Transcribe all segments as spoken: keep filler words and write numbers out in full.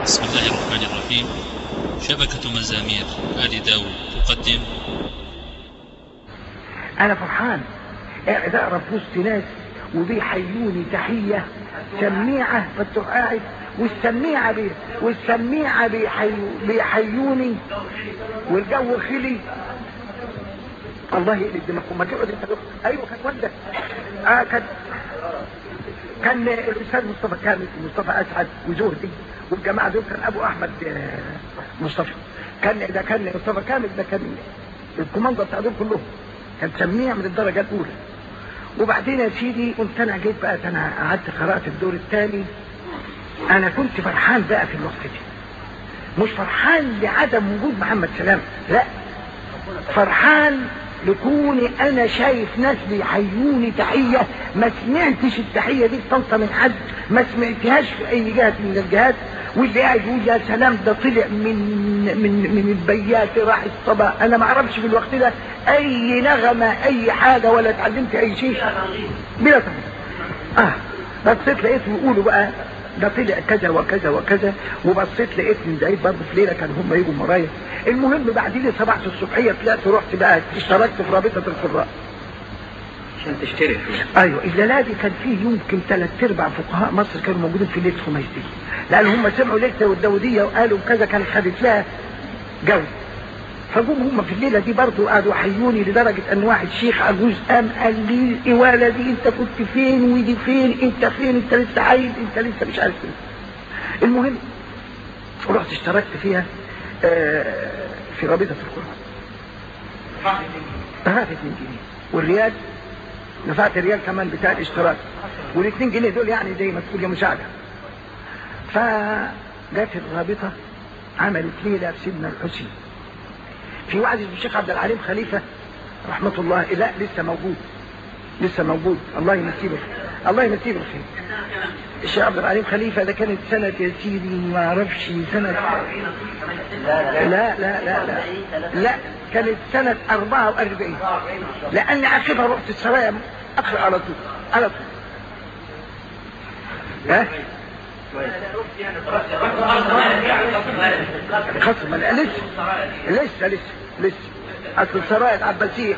بسم الله الرحمن الرحيم. شبكة مزامير آل داود تقدم. أنا فرحان قاعد أقرأ في وسط ناس وبيحيوني تحية سميعة، فتروح قاعد والسميعة بي والسميعة بيحيو بيحيوني والجو خلي. الله يقلب دماغكم، ما تقعد انت. ايوه كان والدك. اه كان كان الاستاذ مصطفى كامل مصطفى اسعد وزهدي والجماعه دول. كان ابو احمد مصطفى، كان ده كان مصطفى كامل، ده كان الكوماندو بتاع دول كلهم، كان سميع من الدرجه الاولى. وبعدين يا سيدي قلت انا جيت بقى، انا قعدت قرات الدور الثاني. انا كنت فرحان بقى في الوقت ده، مش فرحان لعدم وجود محمد سلام، لا، فرحان لكوني انا شايف ناس بيحيوني تحيه ما سمعتش التحيه دي بتنطى من حد، ما سمعتهاش في اي جهه من الجهات. واللي قاعد يقول يا سلام ده طلع من من من البيات راح الصبا. انا ما اعرفش في الوقت ده اي نغمه اي حاجه ولا اتعلمت اي شيء بلا طبعا. اه بصيت لقيت يقولوا بقى ده طلع كذا وكذا وكذا، وبصيت لقيت من بعيد برضه في ليله كانوا هم يجوا ورايا. المهم بعدين صباحة الصبحيه طلعت ورحت بقى اشتركت في رابطه القراء عشان تشترك فيها. ايوه الليله دي كان فيه يمكن ثلاث ارباع فقهاء مصر كانوا موجودين في ليله خميس دي، لان هم سمعوا ليله والداوديه وقالوا كذا، كانت خدت لها جو. فجم هم في الليله دي برضه قعدوا يحيوني، لدرجه ان واحد شيخ عجوز قام قال لي ايواله دي انت كنت فين ودي فين، انت فين، انت لسه عايز، انت لسه مش عارف فين. المهم رحت اشتركت فيها في رابطه القرآن. دفعت اتنين جنيه والريال دفعت الريال كمان بتاع الاشتراك، والاثنين جنيه دول يعني زي ما تقول يا مساعده. فجت الرابطه عملت ليله في سيدنا الحسين في وعد الشيخ عبد العليم خليفه رحمه الله. لا لسه موجود، لسه موجود، الله يمسيه بالخير، الله يمسيه بالخير. الشيخ عبد العليم خليفه ده كانت سنه يا سيدي ما اعرفش سنه، لا لا لا لا لا كانت سنه أربعة وأربعين، لاني عقبها رحت السرايا اقرا على طول على طول. ها خصم لسه لسه لسه لسه اصل السرايا العباسيه.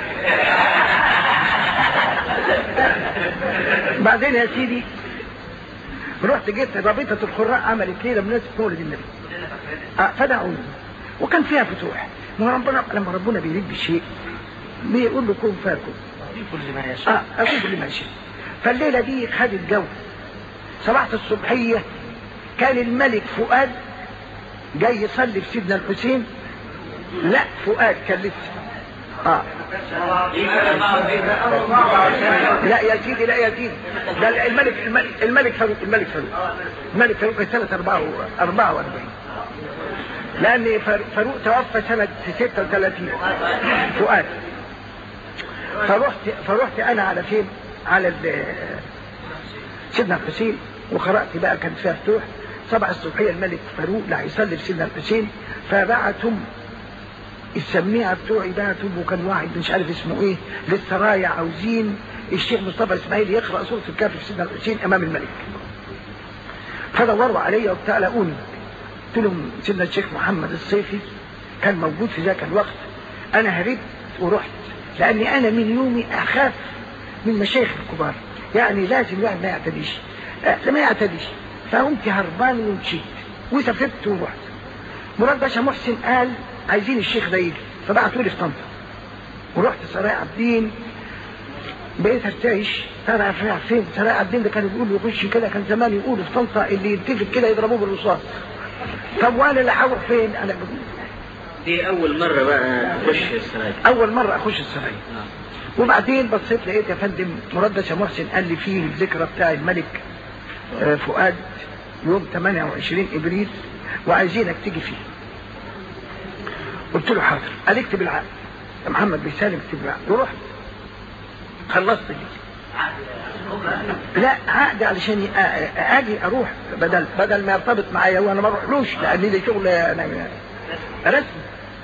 بعدين يا سيدي رحت جيت رابطه القراء عملت ليله بمناسبه مولد النبي، اه فدعوني وكان فيها فتوح. ربنا لما ربنا بيريد بالشيء بيقول له كن فاكن كل ما يشاء. اه اكون كل ما يشاء. فالليله دي خدت جو. صباحة الصبحيه كان الملك فؤاد جاي يصلي في سيدنا الحسين. لا فؤاد كان لسه اه لا يا سيدي لا يا سيدي ده الملك الملك الملك فاروق الملك فاروق الملك فاروق كان سنه أربعة وأربعين، لان فاروق توفى سنه ستة وثلاثين فؤاد. فرحت فرحت انا على فين؟ على سيدنا الحسين وقرات بقى كان فيها فتوح. صباح الصبحيه الملك فاروق لا يصلي في سيدنا الحسين، فبعتهم السميعه بتوعي بعتهم، وكان واحد مش عارف اسمه ايه للسرايا عاوزين الشيخ مصطفى اسماعيل يقرا سوره الكهف في سيدنا الحسين امام الملك. فدوروا عليا وبتاع لقوني، قلت لهم سيدنا الشيخ محمد الصيفي كان موجود في ذاك الوقت. انا هربت ورحت، لاني انا من يومي اخاف من مشايخ الكبار، يعني لازم الواحد ما يعتديش ما يعتديش. فقمت هربان ومشيت وسافرت ورحت. مراد باشا محسن قال عايزين الشيخ ده يجي، فبعتوا لي في طنطا ورحت سرايا عابدين. بقيت ارتعش ترى رايح فين سرايا عابدين؟ ده كانوا بيقولوا يخش كده، كان زمان يقولوا في طنطا اللي يلتفت كده يضربوه بالرصاص. طب وانا اللي هروح فين؟ انا بقول دي اول مره بقى تخش السرايا، اول مره اخش السرايا. وبعدين بصيت لقيت يا فندم مراد باشا محسن قال لي فيه الذكرى بتاع الملك فؤاد يوم ثمانية وعشرين ابريل وعايزينك تيجي فيه. قلت له حاضر. قال اكتب العقد يا محمد بيسالم، اكتب العقد. ورحت خلصت دي. لا عقد علشان اجي اروح، بدل بدل ما يرتبط معايا وانا ما اروحلوش، لان لي شغل انا رسمي.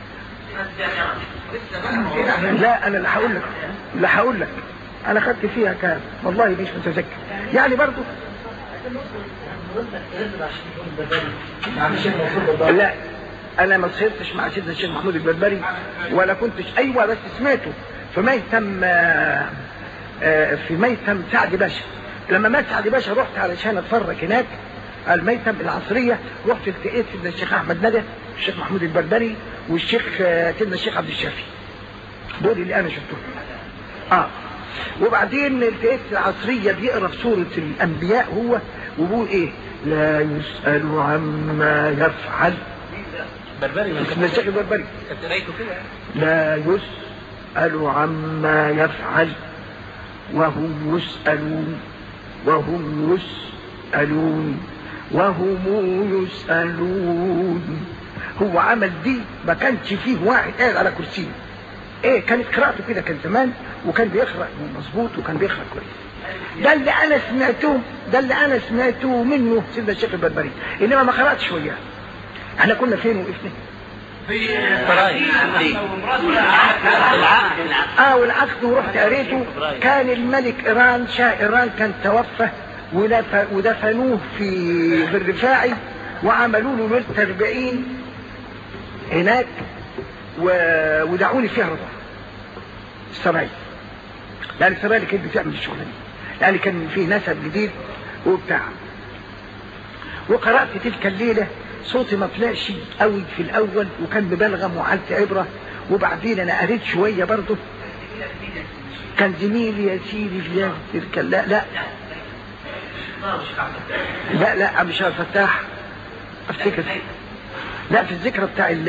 لا انا اللي هقول لك اللي هقول لك انا خدت فيها كام والله مش متذكر، يعني برضو لا انا ما صرتش مع سيدنا الشيخ محمود البربري ولا كنتش، ايوه بس سمعته في ميتم في ميتم سعد باشا. لما مات سعد باشا رحت علشان اتفرج هناك الميتم العصريه، رحت التقيت سيدنا الشيخ احمد ندى، الشيخ محمود البربري، والشيخ سيدنا الشيخ عبد الشافي، دول اللي انا شفتهم. اه وبعدين التقيت العصريه بيقرا في سوره الانبياء هو وبيقول ايه؟ لا يسأل عما يفعل. بربري اسم الشيخ البربري. كنت قريته كده. لا يسأل عما يفعل وهم يسألون وهم يسألون وهم يسألون. هو عمل دي ما كانش فيه واحد قاعد على كرسيه. ايه كانت قراءته كده كان زمان، وكان بيقرأ مظبوط وكان بيقرأ كويس. ده اللي انا سمعته ده اللي انا سمعته منه سيدنا الشيخ البربري، انما ما قرأتش وياه. احنا كنا فين وقفنا؟ في السراي. اه والعقد ورحت قريته. كان الملك ايران شاه ايران كان توفى ودفنوه في بالرفاعي وعملوا له ليله أربعين هناك ودعوني فيها رضا السراي، لان السراي اللي كانت بتعمل الشغلانه دي، لان كان فيه نسب جديد وبتاع. وقرأت تلك الليلة، صوتي ما طلعش قوي في الأول وكان ببلغم وعلت عبرة، وبعدين أنا قريت شوية برضه. كان زميلي يا سيدي في تلك لا لا لا لا مش فتاح افتكر، لا في الذكرى بتاع ال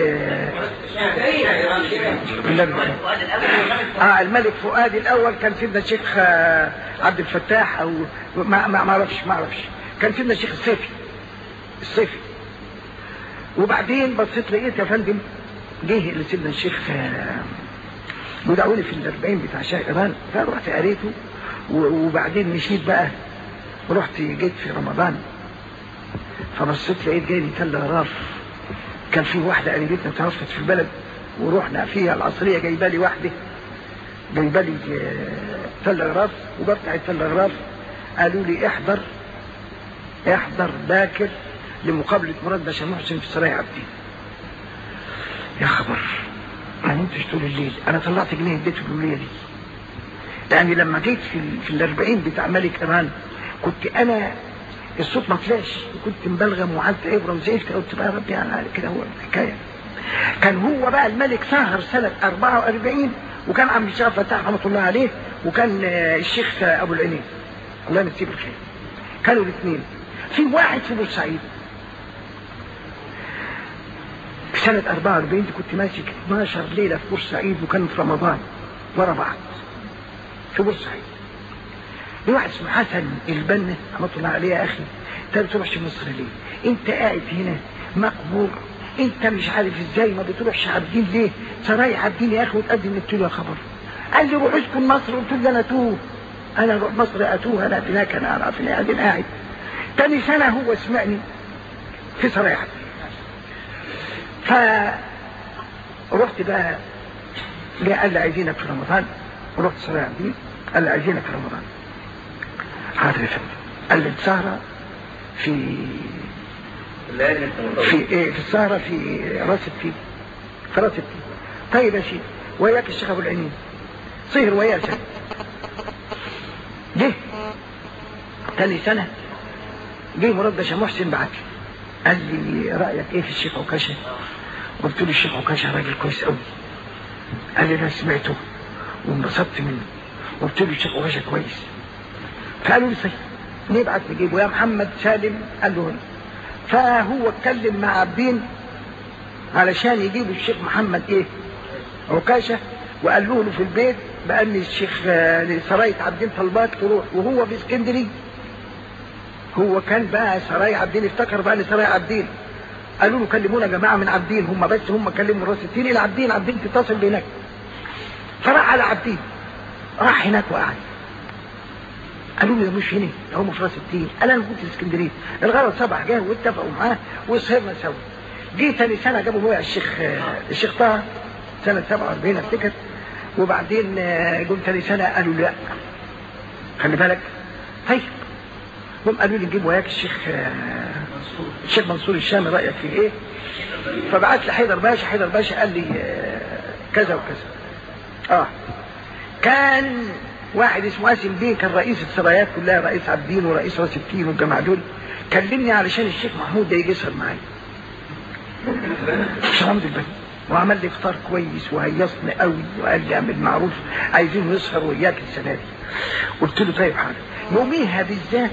اه الملك فؤاد الأول كان سيدنا الشيخ عبد الفتاح أو ما ما اعرفش ما اعرفش كان سيدنا الشيخ الصيفي الصيفي. وبعدين بصيت لقيت يا فندم جه لسيدنا الشيخ ودعوني في الأربعين بتاع شاه ايران، فرحت قريته. وبعدين مشيت بقى ورحت جيت في رمضان، فبصيت لقيت جاي لي تل غراف. كان في واحده قريبتنا توفت في البلد ورحنا فيها العصريه، جايبه لي واحده جايبه لي تل غراف، وبفتح التل غراف قالوا لي احضر احضر باكر لمقابلة مراد باشا محسن في سراي عبدين. يا خبر ما نمتش طول الليل. انا طلعت جنيه اديته الجمليه دي، يعني لما جيت في في الأربعين بتاع ملك ايران كنت انا الصوت ما طلعش وكنت مبلغم وعلت ابره وزعلت، قلت بقى يا ربي على كده هو الحكايه. كان هو بقى الملك سهر سنه أربعة وأربعين، وكان عم الشيخ فتاح رحمه الله عليه، وكان الشيخ ابو العينين الله يمسيه بالخير. كانوا الاثنين. في واحد في بورسعيد في سنة أربعة وأربعين دي كنت ماسك اثناشر ليلة في بورسعيد، وكان في رمضان ورا بعض في بورسعيد. في واحد اسمه حسن البنا رحمة الله عليه، يا أخي أنت ما بتروحش مصر ليه؟ أنت قاعد هنا مقبور، أنت مش عارف إزاي ما بتروحش عابدين ليه؟ سراي عابدين يا أخي وتقدم. قلت له يا خبر. قال لي روح اسكن مصر. قلت له أنا أتوه، أنا أروح مصر أتوه، أنا هناك أنا أعرف إني قاعد قاعد. تاني سنة هو سمعني في سراي عابدين. فرحت بقى ليه قال لي عايزينك في رمضان، ورحت سراي عابدين قال لي عايزينك في رمضان. حاضر يا فندم. قال لي السهرة في في ايه في السهرة في راس التين في راس التين. طيب يا سيدي وياك الشيخ ابو العينين صهر وياه سنة. جه تاني سنة جه مراد باشا محسن بعت لي قال لي رأيك ايه في الشيخ عكاشة؟ قلت له الشيخ عكاشة راجل كويس قوي. قال لي انا سمعته وانبسطت منه. قلت له الشيخ عكاشة كويس. فقالوا لي صحيح نبعت نجيبه يا محمد سالم. قال له هنا. فهو اتكلم مع عابدين علشان يجيبوا الشيخ محمد ايه عكاشة، وقال له في البيت بأن الشيخ سراية عابدين طلبات تروح، وهو في اسكندرية. هو كان بقى سراية عابدين افتكر بقى لسراية عابدين. قالوا له كلمونا جماعة من عابدين، هم بس هم كلموا راس التين الى عابدين، عابدين تتصل بهناك. فراح على عابدين، راح هناك وقعد. قالوا له مش هنا هم في راس التين. قال انا كنت في اسكندريه. الغرض صبح جه واتفقوا معاه وسهرنا سوا. جه تاني سنه جابوا بقى الشيخ الشيخ طه سنه سبعة وأربعين افتكر. وبعدين جم تاني سنه قالوا لا خلي بالك. طيب هم قالوا لي جيب وياك الشيخ الشيخ منصور الشامي رايك في ايه؟ فبعت لي حيدر باشا. حيدر باشا قال لي كذا وكذا. اه كان واحد اسمه قاسم بيه كان رئيس السرايات كلها، رئيس عابدين ورئيس راس التين والجماعه دول، كلمني علشان الشيخ محمود ده يجي يسهر معايا. شرمت البلد وعمل لي افطار كويس وهيصني قوي وقال لي اعمل معروف عايزين نسهر وياك السنه دي. قلت له طيب حاضر. يوميها بالذات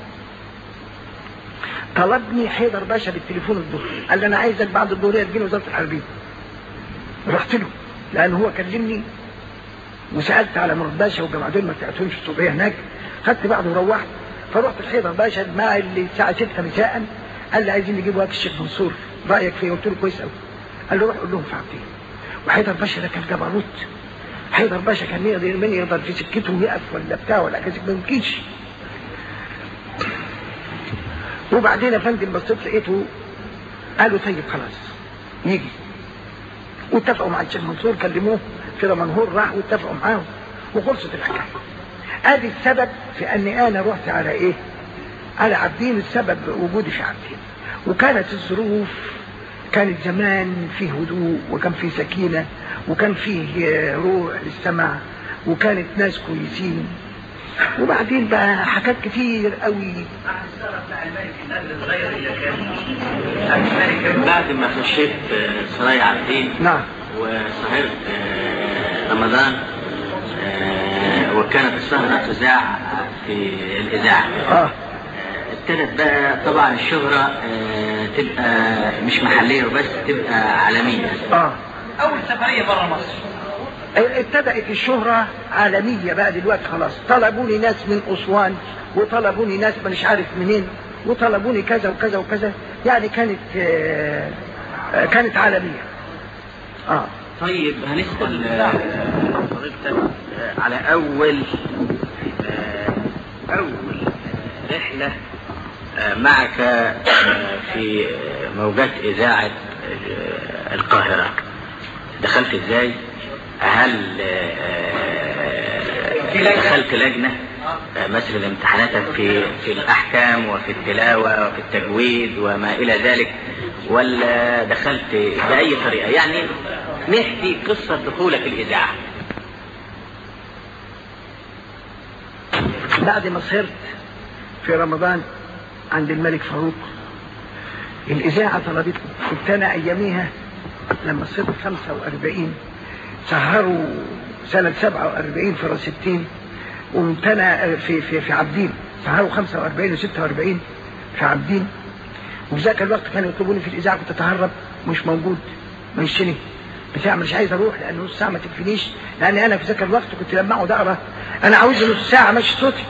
طلبني حيدر باشا بالتليفون الظهر، قال لي انا عايزك بعد الظهريه تجيني وزاره الحربيه. رحت له لان هو كلمني وسالت على مراد باشا والجماعه دول ما بتاعتهمش الصبحيه هناك. خدت بعضه وروحت، فرحت لحيدر باشا مع اللي الساعه ستة مساء، قال لي عايزين نجيب وياك الشيخ منصور رايك فيه؟ قلت له كويس قوي. قال له روح قول لهم في عابدين. وحيدر باشا ده كان جبروت. حيدر باشا كان يقدر من يقدر في سكته يقف ولا بتاع ولا كذا ما يمكنش. وبعدين يا فندم بصيت لقيته قالوا طيب خلاص يجي، واتفقوا مع الشيخ منصور، كلموه في رمنهور راح واتفقوا معاه وخلصت الحكايه. ادي السبب في اني انا رحت على ايه؟ على عابدين. السبب وجودي في عابدين. وكانت الظروف كانت زمان فيه هدوء وكان فيه سكينه وكان فيه روح للسمع وكانت ناس كويسين. وبعدين بقى حاجات كتير قوي. بعد ما خشيت سرايا عابدين نعم وسهرت رمضان وكانت السهرة تذاع في الإذاعة. اه ابتدت بقى طبعا الشهرة تبقى مش محلية وبس، تبقى عالمية. اه أول سفرية برا مصر ابتدأت الشهرة عالمية بقى دلوقتي خلاص. طلبوني ناس من أسوان وطلبوني ناس مش عارف منين وطلبوني كذا وكذا وكذا، يعني كانت آه كانت عالمية. اه طيب هنسأل حضرتك على أول أول رحلة معك في موجات إذاعة القاهرة، دخلت إزاي؟ هل دخلت لجنة مثل امتحاناتك في في الأحكام وفي التلاوة وفي التجويد وما إلى ذلك، ولا دخلت بأي طريقة؟ يعني نحكي قصة دخولك الإذاعة. بعد ما سهرت في رمضان عند الملك فاروق الإذاعة طلبتني. كنت أنا أياميها لما صرت خمسة وأربعين سهروا سنة سبعة وأربعين في راس التين، وقمت أنا في في في عابدين سهروا خمسة وأربعين وستة وأربعين في عابدين. وفي ذاك الوقت كانوا يطلبوني في الإذاعة، كنت أتهرب مش موجود مشيني بتاع مش عايز أروح لأن نص ساعة ما تكفينيش، لأن أنا في ذاك الوقت كنت لما أقعد أقرأ أنا عاوز نص ساعة ماشي صوتي.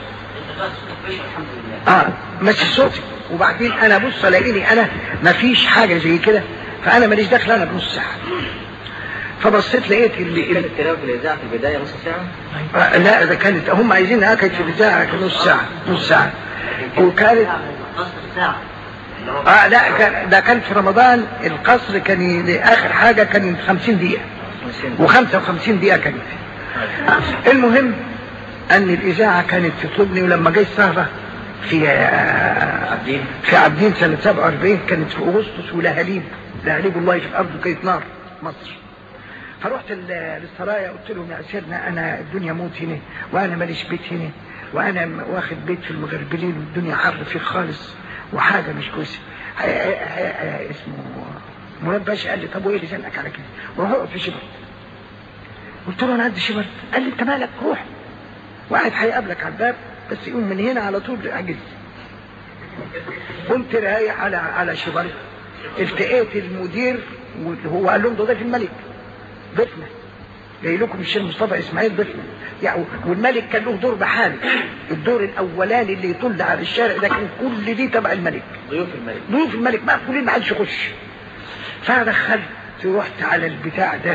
اه ماشي صوتي. وبعدين أنا بص ألاقيني أنا مفيش حاجة زي كده، فأنا ماليش داخل أنا بنص ساعة. فبصيت لقيت اللي كانت التلاوة في الإذاعة في البداية نص ساعة؟ آه لا ده كانت هم عايزين أكد في الإذاعة نص ساعة نص ساعة وكانت نص ساعة. اه لا كان ده كان في رمضان القصر كان آخر حاجة كان خمسين دقيقة وخمسة وخمسين دقيقة كانت. المهم أن الإذاعة كانت تطلبني، ولما جاي السهرة في عابدين في عابدين سنة سبعة وأربعين كانت في أغسطس ولهاليب لهاليب الله في الأرض وكانت نار مصر. فرحت للسرايا قلت لهم يا سيدنا أنا الدنيا موت هنا وأنا ماليش بيت هنا وأنا واخد بيت في المغربلين والدنيا حر فيه خالص وحاجة مش كويسة. اسمه مراد باشا قال لي طب وإيه اللي زنقك على كده؟ وروح اقعد في شبرد. قلت له أنا قد شبرد. قال لي أنت مالك روح، واحد هيقابلك على الباب بس يقوم من هنا على طول أجل. قمت رايح على على شبرد، التقيت المدير وهو قال لهم ده ضيف الملك ضيفنا جاي لكم الشيخ مصطفى اسماعيل ضيفنا يعني. والملك كان له دور بحاله، الدور الاولاني اللي يطل على الشارع ده كان كل دي تبع الملك، ضيوف الملك ضيوف الملك ما كلنا ما حدش يخش. فدخلت رحت على البتاع ده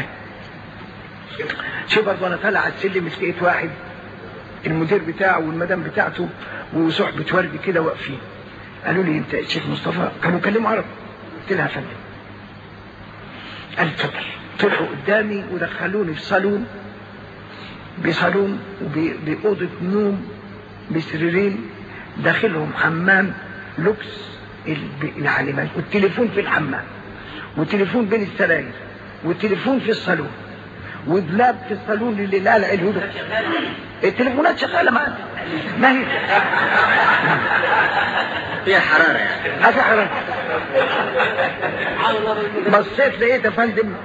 شبر وانا طالع على السلم لقيت واحد المدير بتاعه والمدام بتاعته وصحبة ورد كده واقفين. قالوا لي انت الشيخ مصطفى؟ كانوا يكلموا عربي. قلت لها يا فندم. قال اتفضل. طلعوا قدامي ودخلوني في صالون بصالون وبأوضة نوم بسريرين داخلهم حمام لوكس يعني، والتليفون في الحمام، وتليفون بين السراير، وتليفون في الصالون، ودلاب في الصالون اللي لا لا الهدوء. التليفونات شغاله ما ما هي فيها حراره يعني. ما في حراره. بصيت لقيت يا فندم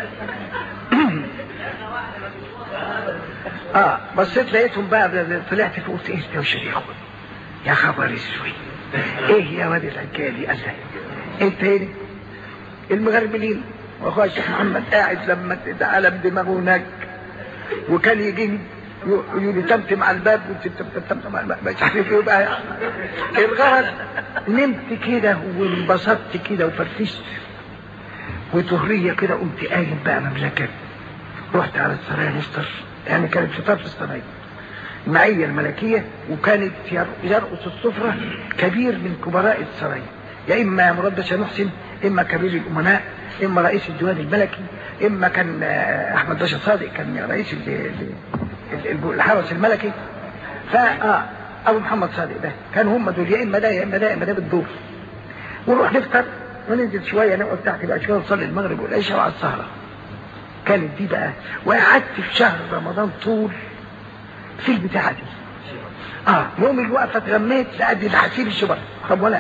اه بصيت لقيتهم بقى، طلعت فوق قلت ايه الدوشه دي يا اخويا؟ يا خبر اسود، ايه يا واد الحكايه دي؟ قال لي انت ايه؟ المغربلين واخويا الشيخ محمد قاعد لما اتقلب دماغه هناك، وكان يجي يتمتم على الباب وتمتم على الباب مش عارف ايه بقى. الغرض نمت كده وانبسطت كده وفرفشت وطهريه كده، قمت قايم بقى مملكه، رحت على السرايا نفطر، يعني كانت فطار في السرايا المعيه الملكيه، وكانت يرقص السفره كبير من كبراء السرايا، يا اما مراد باشا محسن، اما كبير الامناء، اما رئيس الديوان الملكي، اما كان احمد باشا صادق كان رئيس الحرس الملكي، فا ابو محمد صادق ده كان هم دول، يا اما ده يا اما ده يا اما ده بالدور. ونروح نفطر وننزل شويه نقعد تحت بقى شويه نصلي المغرب والعشاء وعلى السهره. كانت دي بقى، وقعدت في شهر رمضان طول في البتاعه دي. اه يوم الوقفه اتغميت لأدي الحسيب الشبر. طب ولا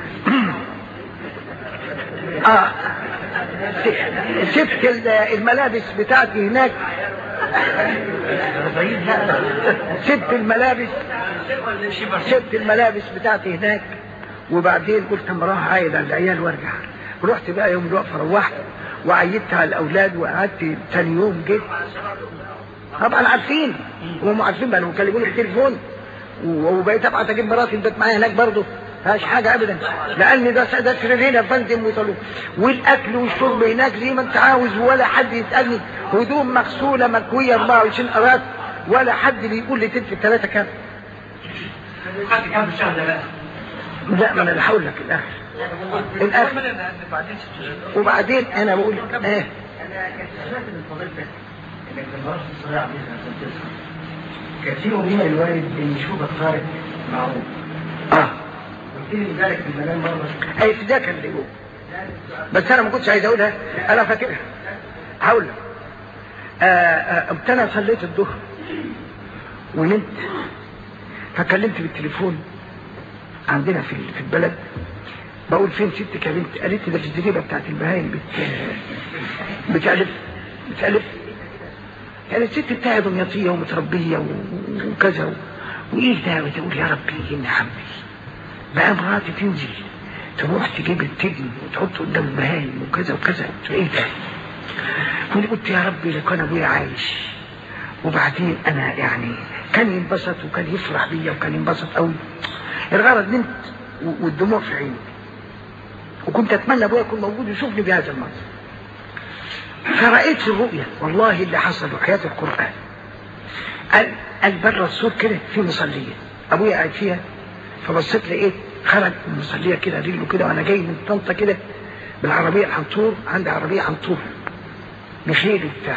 اه سبت الملابس بتاعتي هناك، سبت الملابس سبت الملابس بتاعتي هناك، وبعدين قلت اما اروح اعيد على العيال وارجع. رحت بقى يوم الوقفه، روحت وعيدت على الاولاد، وقعدت ثاني يوم جيت. طبعا عارفين وهم عارفين بقى، بيكلموني بالتليفون، وبقيت ابعت اجيب مراتي البيت معايا هناك برضه، مفيهاش حاجه ابدا، لان ده ده سرير هنا يا فندم وصلوا، والاكل والشرب هناك زي ما انت عاوز، ولا حد يسالني، هدوم مغسوله مكويه أربعة وعشرين قرات، ولا حد بيقول لي تلف الثلاثه كام. خدت كام في الشهر ده بقى؟ لا ما انا اللي هقول لك الاخر الاخر وبعدين انا بقول ايه. انا كنت سمعت من فضيلتك انك في المرض الصغير كان في أغنية الوالد إن يشوفك طارق معروف. اه قلت لي ذلك في المنام مرة. اي ده كان اللي يقول، بس انا ما كنتش عايز اقولها، انا فاكرها هقول لك. قمت انا صليت الظهر ونمت، فكلمت بالتليفون عندنا في في البلد، بقول فين ستك يا بنت؟ قالت لي ده في الزريبه بتاعت البهايم بت بتالف بتالف يعني الست بتاعي دمياطيه ومتربيه وكذا، وايه ده؟ بتقول يا ربي ان عمي بقى مراتي تنزل تروح تجيب التجن وتحطه قدام البهايم وكذا وكذا، ايه ده؟ وانا قلت يا ربي لو كان ابويا عايش. وبعدين انا يعني كان ينبسط وكان يفرح بيا وكان ينبسط قوي. الغرض نمت والدموع في عيني، وكنت اتمنى ابويا يكون موجود ويشوفني بهذا المنظر. فرأيت في الرؤيا والله اللي حصل وحياة القرآن. قال بره السور كده في مصلية ابويا قاعد فيها، فبصيت لقيت خرج من المصلية كده رجله كده، وانا جاي من طنطا كده بالعربية الحنطور، عندي عربية حنطور بخيل وبتاع.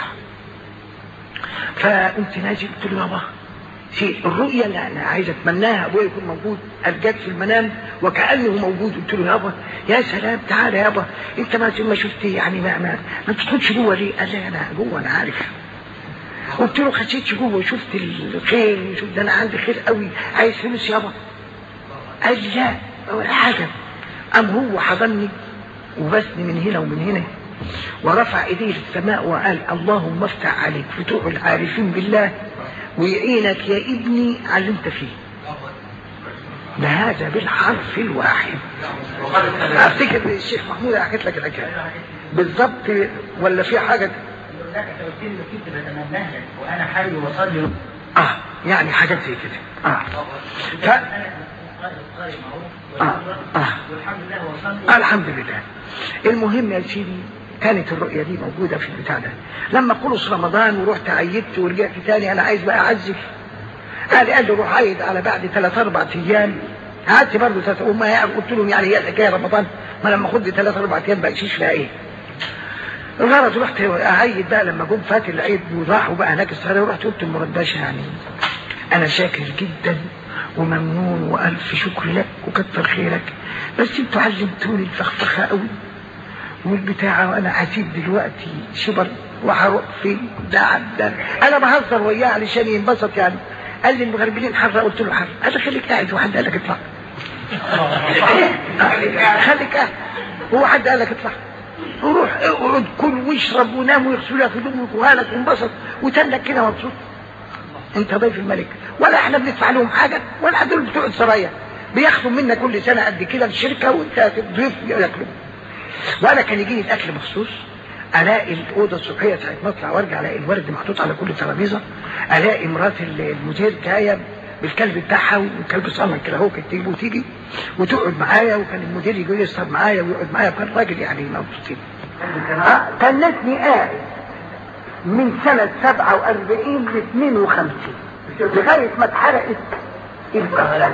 فقمت نازل قلت له يابا شيء الرؤيا اللي انا عايز اتمناها ابويا يكون موجود، ارجعت في المنام وكانه موجود. قلت له يابا يا سلام تعالى يابا انت ما ما شفت يعني ما ما, ما تدخلش جوه ليه؟ قال لي انا جوه انا عارف. قلت له خشيتش جوه وشفت الخيل وشفت ده انا عندي خيل قوي، عايز فلوس يابا؟ قال لي لا ولا حاجه. قام هو حضني وبسني من هنا ومن هنا ورفع ايديه للسماء وقال اللهم افتح عليك فتوح العارفين بالله ويعينك يا ابني على اللي انت فيه. ده هذا بالحرف الواحد. افتكر الشيخ محمود حكيت لك الحكايه بالظبط ولا في حاجه؟ لا انت قلت لي كنت بتمناها لك وانا حي وصلي. اه يعني حاجات زي كده. اه ف... اه اه والحمد لله وصلي. الحمد لله. المهم يا سيدي كانت الرؤية دي موجودة في البتاع ده. لما خلص رمضان ورحت عيدت ورجعت تاني انا عايز بقى اعزف، قال قال لي روح عيد على بعد ثلاث اربع ايام. قعدت برضه ثلاث وما قلت لهم يعني هي الحكايه رمضان ما لما اخد ثلاث اربع ايام بقشيش فيها ايه. الغرض رحت اعيد بقى لما جم فات العيد وراحوا بقى هناك السهره، ورحت قلت لمراد باشا يعني انا شاكر جدا وممنون وألف شكر لك وكتر خيرك، بس انتوا علمتوني الفخفخة قوي والبتاعة، وأنا هسيب دلوقتي شبر وهروح فين؟ ده ده أنا بهزر وياه علشان ينبسط يعني. قال لي المغربلين حرة، قلت له حرة. قال لي خليك قاعد، وحد قال لك اطلع؟ خليك قاعد، هو حد قال لك اطلع؟ وروح اقعد كل واشرب ونام ويغسلوا لك هدومك وهالك وانبسط وتنك كده مبسوط. انت ضيف الملك، ولا احنا بندفع لهم حاجه، ولا دول بتوع السرايا بياخدوا منا كل سنه قد كده في الشركه وانت ضيف ياكلوا. وانا كان يجيني الاكل مخصوص، الاقي الاوضه الصبحيه ساعه ما اطلع وارجع الاقي الورد محطوط على كل ترابيزه، الاقي مرات المدير جايه بالكلب بتاعها، والكلب صنع كده هو كانت تيجي وتيجي وتقعد معايا، وكان المدير يجي يسهر معايا ويقعد معايا، كان راجل يعني مبسوطين. كنتني قاعد من سنة سبعة وأربعين ل اثنين وخمسين لغاية ما اتحرقت القهوة.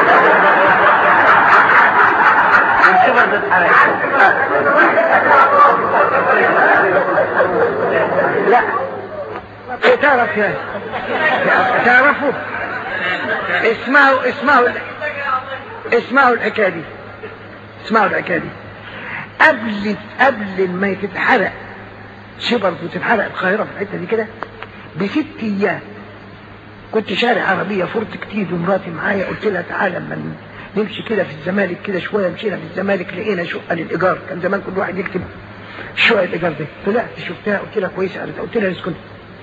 لا تعرف يا تعرفوا اسمعوا اسمعوا اسمعوا الحكايه دي اسمعوا الحكايه دي قبل قبل ما تتحرق شبرت وتتحرق القاهره في الحته دي كده بست ايام كنت شارع عربيه فورت كتير ومراتي معايا، قلت لها تعالى اما نمشي كده في الزمالك كده شويه. مشينا في الزمالك لقينا شقه للايجار، كان زمان كل واحد يكتب شقه الايجار دي. طلعت شفتها قلت لها كويسه، قالت قلت لها اسكت.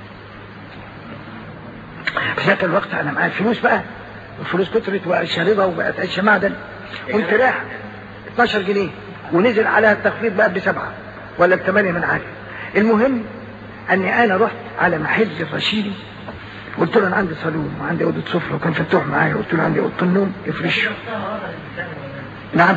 في ذاك الوقت انا معايا فلوس بقى، الفلوس كترت وشاربه وبقت عيشه معدن. قلت رايح اتناشر جنيه ونزل عليها التخفيض بقى بسبعه ولا بثمانيه من عادي. المهم اني انا رحت على محل الرشيدي، قلت له انا عندي صالون وعندي اوضه سفره، وكان فتوح معايا، قلت له عندي اوضه النوم افرش. نعم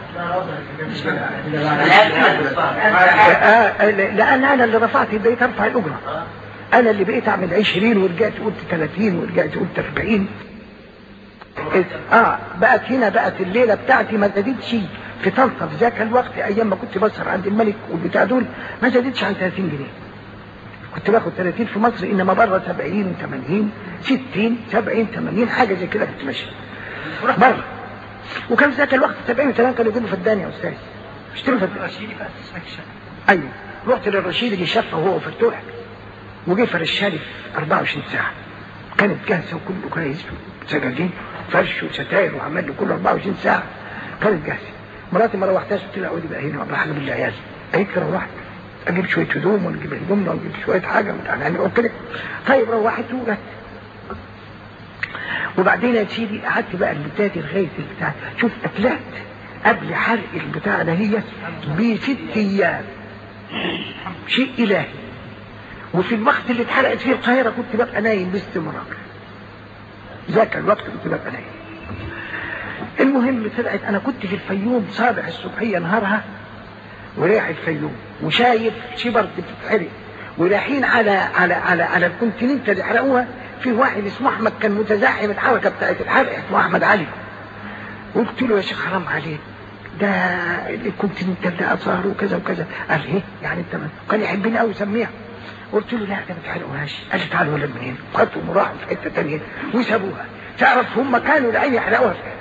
آه لان انا اللي رفعت، بقيت ارفع الاجره، انا اللي بقيت اعمل عشرين ورجعت قلت ثلاثين ورجعت قلت اربعين. اه بقت هنا بقت الليله بتاعتي ما زادتش في طنطا في ذاك الوقت ايام ما كنت بسهر عند الملك والبتاع دول ما زادتش عن ثلاثين جنيه. كنت باخد ثلاثين في مصر، انما بره سبعين ثمانين ستين سبعين ثمانين حاجه زي كده كنت ماشي بره. وكان في ذاك الوقت سبعين وثمانين كانوا يجيبوا فدان يا استاذ، اشتروا فدان. الرشيدي بقى اسمك الشقه. ايوه رحت للرشيدي اللي شافه هو وفتوح، وجي فرشالي في أربعة وعشرين ساعه، كانت جاهزه وكله كويس، سجاجين فرش وستاير وعمل له كله أربعة وعشرين ساعه كانت جاهزه. مراتي ما روحتهاش، قلت لها اقعدي بقى هنا وابقى حاجه بالعيال. قالت لي روحت اجيب شويه هدوم ونجيب هدومنا ونجيب شويه حاجه يعني. قلت لك طيب روحت وجت. وبعدين يا سيدي قعدت بقى البتاعه لغايه البتاع، شوف طلعت قبل حرق البتاع ده هي بست ايام، شيء الهي. وفي الوقت اللي اتحرقت فيه القاهره كنت ببقى نايم باستمرار، ذاك الوقت كنت ببقى نايم. المهم طلعت انا كنت في الفيوم صابح الصبحيه نهارها ورايح الفيوم وشايف شبر بتتحرق، ورايحين على على على على الكونتيننت اللي حرقوها. في واحد اسمه احمد كان متزعم الحركه بتاعت الحرق، اسمه احمد علي. قلت له يا شيخ حرام عليك، ده الكونتيننت ده اثار وكذا وكذا. قال ايه يعني انت كان يحبني قوي يسميها. قلت له لا ده ما تحرقوهاش. قال لي تعالوا ولا منين؟ خدتهم وراحوا في حته ثانيه وسابوها. تعرف هم كانوا العين يحرقوها فعلا.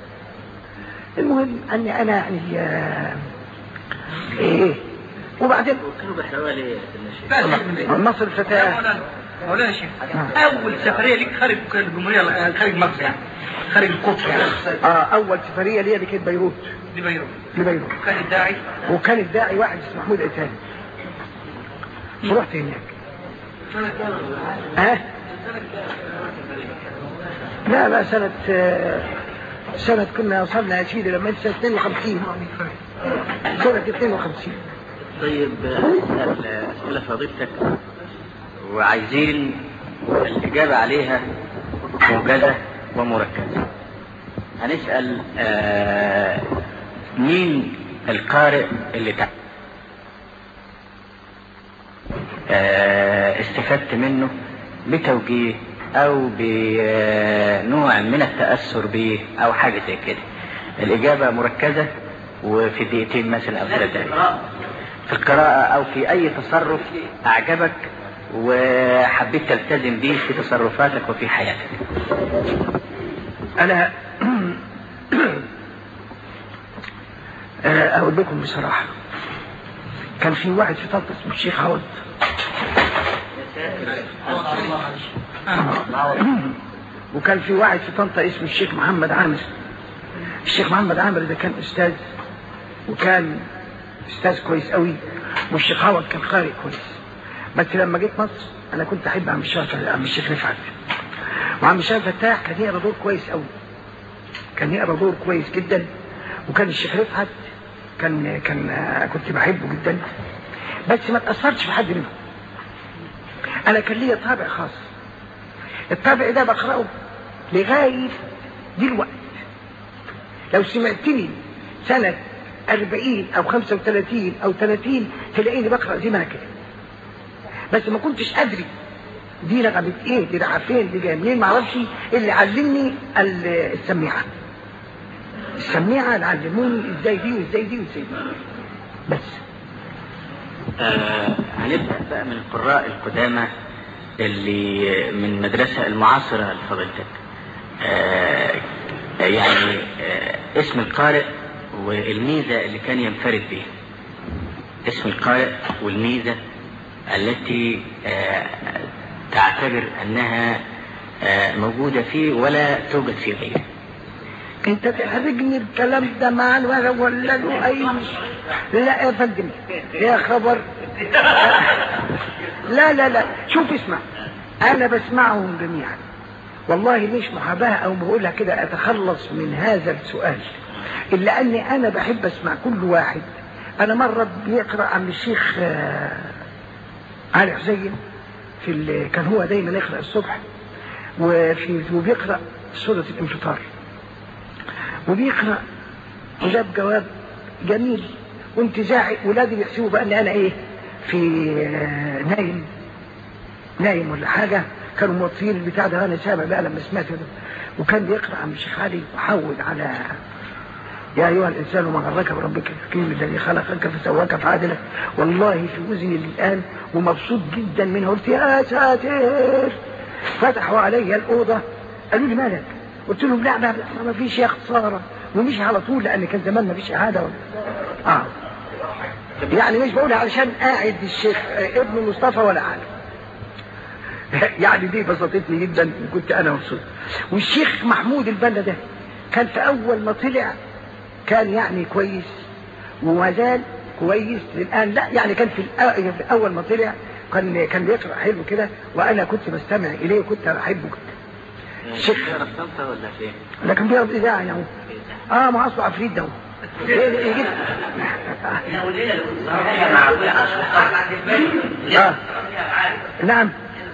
المهم اني انا يعني ايه وبعدين كانوا بيحرقوها ليه؟ مصر الفتاه. مولانا شيخ اول سفريه ليك خارج الجمهوريه، خارج مصر يعني، خارج القدس يعني. اه اول سفريه ليا دي كانت بيروت. دي بيروت. لبيروت. كان الداعي وكان الداعي واحد اسمه محمود عتاني. ورحت هناك. ها؟ لا لا سنة سنة كنا وصلنا يا سيدي لما انت سنة اثنين وخمسين. سنة اثنين وخمسين. طيب نسأل أسئلة فضيلتك وعايزين الإجابة عليها موجزة ومركزة. هنسأل آه مين القارئ اللي تع... آه استفدت منه بتوجيه أو بنوع من التأثر به أو حاجة زي كده. الإجابة مركزة وفي دقيقتين مثلا أو ثلاث دقائق. في القراءة أو في أي تصرف أعجبك وحبيت تلتزم به في تصرفاتك وفي حياتك. انا اقول لكم بصراحة، كان في واحد في طنطا اسمه الشيخ عوض، وكان في واحد في طنطا اسمه الشيخ محمد عامر. الشيخ محمد عامر ده كان استاذ، وكان استاذ كويس قوي، والشيخ عوض كان قارئ كويس. بس لما جيت مصر انا كنت احب عم الشيخ عم الشيخ رفعت، وعم الشيخ فتاح كان يقرا دور كويس قوي، كان يقرا دور كويس جدا. وكان الشيخ رفعت كان كان كنت بحبه جدا، بس ما تاثرتش بحد منهم. انا كان ليا طابع خاص، الطابع ده بقراه لغايه دلوقتي. لو سمعتني سنه أربعين او خمسة وثلاثين او ثلاثين تلاقيني بقرا زي ما انا كده، بس ما كنتش ادري دي رغبت ايه، دي رايحه فين، دي جايه منين، ما اعرفش. اللي علمني السميعه السميعه اللي علموني ازاي دي وازاي دي وازاي دي بس. آه هنبدا بقى من القراء القدامى اللي من مدرسه المعاصره لفضيلتك. آه يعني آه اسم القارئ والميزه اللي كان ينفرد بها، اسم القارئ والميزه التي آه تعتبر انها آه موجوده فيه ولا توجد في غيره. انت تحرجني الكلام ده معا ولا ولا له اي مش... لا يا فندم يا خبر. لا لا لا شوف اسمع، انا بسمعهم جميعا والله، مش محاباه او بقولها كده اتخلص من هذا السؤال، الا اني انا بحب اسمع كل واحد. انا مره بيقرا عن الشيخ علي حسين في ال... كان هو دايما يقرا الصبح، وفي وبيقرا سوره الانفطار، وبيقرأ وجاب جواب جميل وانتزاعي. ولادي بيحسبوا بقى ان انا ايه في نايم نايم ولا حاجة، كانوا موطيين البتاع ده، انا سامع بقى لما سمعت ده. وكان بيقرأ عن الشيخ علي وحول على يا ايها الانسان ما غرك بربك الحكيم الذي خلقك فسواك فعدلك. والله في اذني الان ومبسوط جدا منها، قلت يا ساتر. فتحوا علي الاوضه قالوا لي مالك؟ قلت لهم لا ما, ما فيش يا خساره، ومشي على طول لان كان زمان ما فيش اعاده ولا اه يعني مش بقولها علشان قاعد الشيخ ابن مصطفى ولا حاجه. يعني دي بسطتني جدا وكنت انا مبسوط. والشيخ محمود البنا ده كان في اول ما طلع كان يعني كويس وما زال كويس للان. لا يعني كان في اول ما طلع كان كان بيقرا حلو كده، وانا كنت بستمع اليه وكنت بحبه كده. الشيخ بيقرا في طنطا ولا فين؟ لكن بيقرا اذاعه يعني. اه ما اصله عفريت ده. اه نعم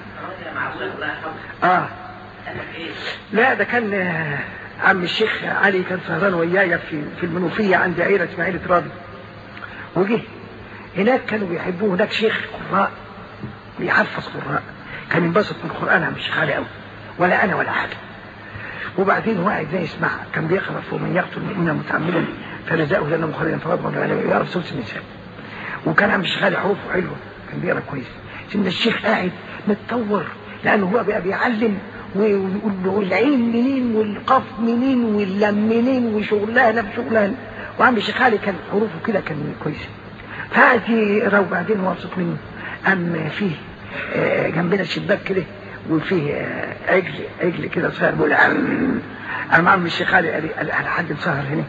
اه لا ده كان عم الشيخ علي كان سهران وياي في في المنوفيه عند عيله اسمها عيله راضي، وجه هناك كانوا بيحبوه. هناك شيخ قراء بيحفظ قراء، كان ينبسط من القران عم الشيخ علي قوي، ولا انا ولا حاجه. وبعدين واحد زي يسمع كان بيقرا ومن يقتل مؤمنا متعمدا فجزاؤه جهنم خالدا فاضل يعرف سوره النساء. وكان عم الشيخ علي حروفه حلوه، كان بيقرا كويس. سيدنا الشيخ قاعد متطور لانه هو بقى بيعلم ويقول له العين منين والقاف منين واللام منين وشغلانه بشغلانه. وعم الشيخ علي كان حروفه كده كان كويسه. فقعد يقرا وبعدين واثق منه. ام فيه جنبنا الشباك كده وفيه عجل عجل كده صغير بيقول عم عم عم الشيخ علي قال قال حد مسهر هنا.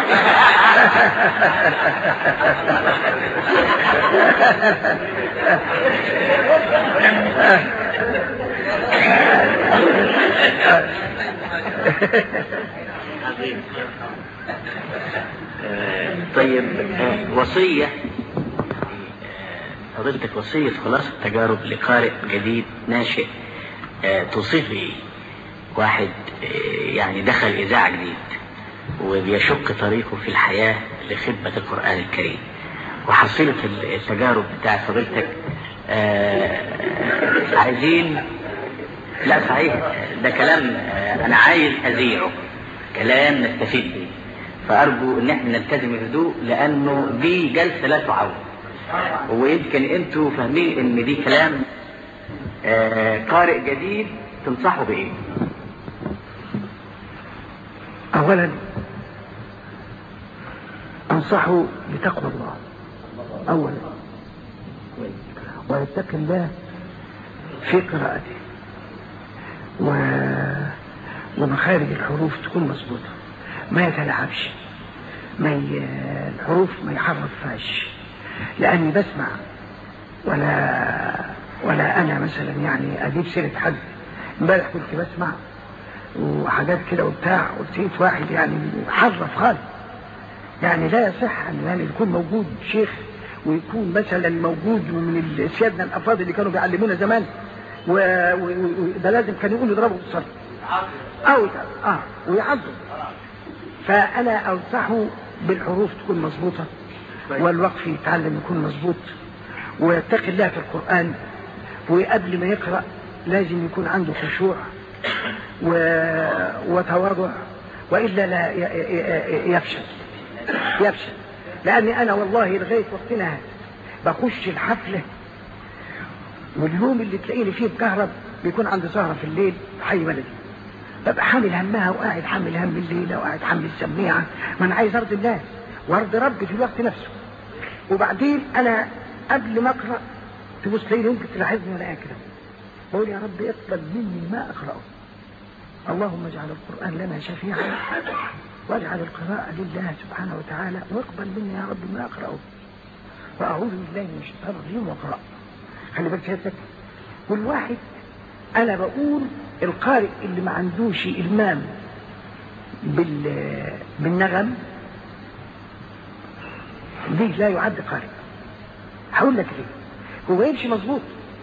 طيب وصية فضيلتك، وصية خلاصة تجارب لقارئ جديد ناشئ توصيه لي واحد يعني دخل إذاعة جديد وبيشق طريقه في الحياة لخدمة القرآن الكريم، وحصيلة التجارب بتاع فضيلتك عايزين. لا صحيح ده كلام أنا عايز أذيعه، كلام نستفيد به، فأرجو إن احنا نلتزم الهدوء لأنه دي جلسة لا تعود، ويمكن انتوا فاهمين ان دي كلام آه قارئ جديد تنصحوا بايه. اولا انصحه بتقوى الله اولا، ويتقي الله في قراءته، و... ومخارج الحروف تكون مظبوطه، ما يتلاعبش، ما ي... الحروف ما يحرفهاش، لاني بسمع ولا ولا انا مثلا يعني اجيب سيره حد. امبارح كنت بسمع وحاجات كده وبتاع، ولقيت واحد يعني حرف خالص. يعني لا يصح ان يعني يكون موجود شيخ ويكون مثلا موجود من سيادنا الافاضل اللي كانوا بيعلمونا زمان، وده لازم كانوا يقولوا يضربوا بالصرف او اه ويعضوا. فانا انصحه بالحروف تكون مظبوطه، والوقف يتعلم يكون مظبوط، ويتقي الله في القرآن، وقبل ما يقرأ لازم يكون عنده خشوع و... وتواضع، وإلا لا يفشل يفشل. لأني أنا والله لغاية وقتنا هذا بخش الحفلة، واليوم اللي تلاقيني فيه بكهرب بيكون عندي سهرة في الليل في حي بلدي، ببقى حامل همها وقاعد حامل هم الليلة وقاعد حامل السميعة، ما أنا عايز أرضي الله وأرضي ربي في الوقت نفسه. وبعدين أنا قبل ما أقرأ تبص لي يمكن تلاحظني وأنا كده بقول يا رب اقبل مني ما أقرأه، اللهم اجعل القرآن لنا شفيعا، واجعل القراءة لله سبحانه وتعالى، واقبل مني يا رب ما أقرأه، فأعوذ بالله من الشيطان الرجيم وأقرأ. خلي بالك سيادتك، والواحد أنا بقول القارئ اللي ما عندوش إلمام بال بالنغم ليه لا يعد قارئ. هقول لك ليه. هو يمشي مظبوط،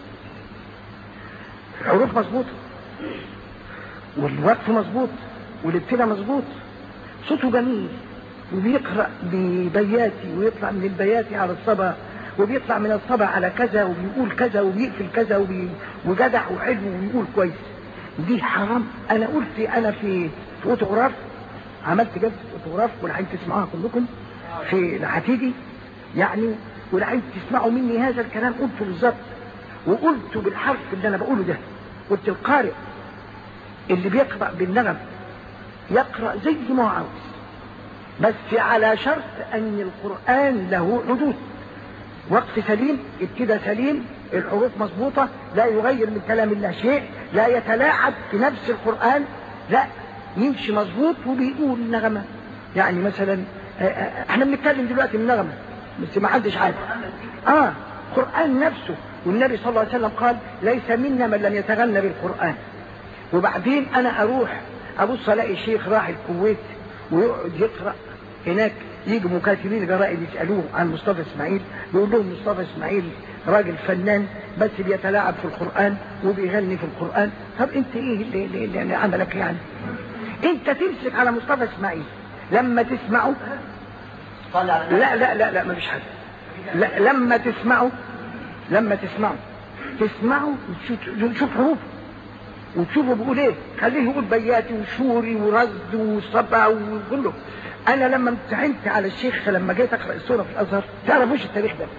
الحروف مظبوطه، والوقف مظبوط، والابتلاء مظبوط، صوته جميل، وبيقرأ ببياتي ويطلع من البياتي على الصبا، وبيطلع من الصبا على كذا، وبيقول كذا وبيقفل كذا، وبي... وجدع وحلو ويقول كويس. دي حرام. انا قلت انا في في اوتوغراف، عملت جلسه اوتوغراف والحين تسمعوها كلكم في هتيجي يعني، والحين تسمعوا مني هذا الكلام قلته بالظبط، وقلته بالحرف اللي انا بقوله ده. قلت القارئ اللي بيقرأ بالنغم يقرأ زي ما هو عاوز، بس على شرط ان القرآن له حدود، وقف سليم، ابتدى سليم، الحروف مظبوطة، لا يغير من كلام الله شيء، لا يتلاعب في نفس القرآن، لا يمشي مظبوط وبيقول نغمة. يعني مثلا احنا بنتكلم دلوقتي من نغمة بس ما حدش عارف اه القرآن نفسه، والنبي صلى الله عليه وسلم قال ليس منا من لم يتغنى بالقرآن. وبعدين انا اروح ابص الاقي شيخ راح الكويت ويقعد يقرأ هناك، يجي مكاتبين جرائد يسألوه عن مصطفى اسماعيل، بيقول لهم مصطفى اسماعيل راجل فنان بس بيتلاعب في القرآن وبيغني في القرآن. طب انت ايه اللي, اللي, اللي عملك يعني؟ انت تمسك على مصطفى اسماعيل لما تسمعه، لا لا لا لا ما فيش حاجة، لا لما تسمعه لما تسمعه تسمعه وتشوف حروفه وتشوفه بيقول ايه، خليه يقول بياتي وشوري ورد وصبع وكله. انا لما امتحنت على الشيخ لما جيت اقرا السوره في الازهر، تعرفوش التاريخ ده،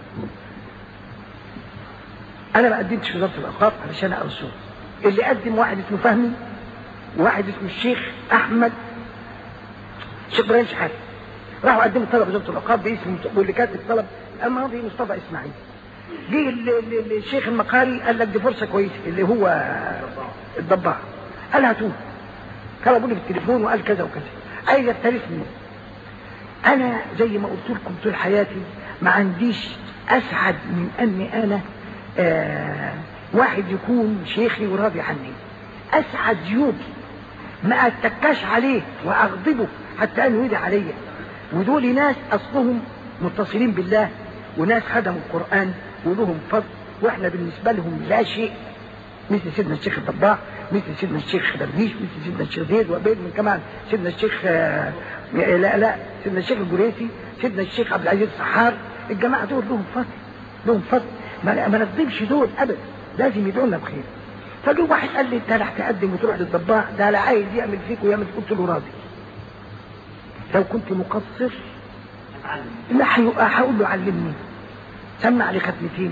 انا ما قدمتش في وزاره الاوقاف علشان اقرا السوره. اللي قدم واحد اسمه فهمي، وواحد اسمه الشيخ احمد الشيخ ابراهيم شحاته، راحوا قدموا طلب وزاره الاوقاف باسم، واللي كاتب الطلب الماضي مصطفى اسماعيل. جه الشيخ المقاري قال لك دي فرصه كويسه، اللي هو الضباع، قال هاتوه، طلبوا لي في التليفون وقال كذا وكذا، عايز يفترسني. انا زي ما قلت لكم طول حياتي ما عنديش اسعد من اني انا آه واحد يكون شيخي وراضي عني، اسعد يومي ما اتكاش عليه واغضبه حتى انه يدعي عليا. ودول ناس اصلهم متصلين بالله، وناس خدموا القرآن ولهم فضل، واحنا بالنسبة لهم لا شيء، مثل سيدنا الشيخ الضباع، مثل سيدنا الشيخ درويش، مثل سيدنا الشيخ زيد، وبين من كمان سيدنا الشيخ آه لا لا سيدنا الشيخ الجريسي، سيدنا الشيخ عبد العزيز السحار. الجماعة دول لهم فضل، لهم فضل، ما, ما نقدمش دول ابدا، لازم يدعونا بخير. فجو واحد قال لي انت راح تقدم وتروح للضباع، ده لا عايز يعمل فيك ويعمل فيك. قلت له راضي، لو كنت مقصر لا هقول له علمني، سمع لي ختمتين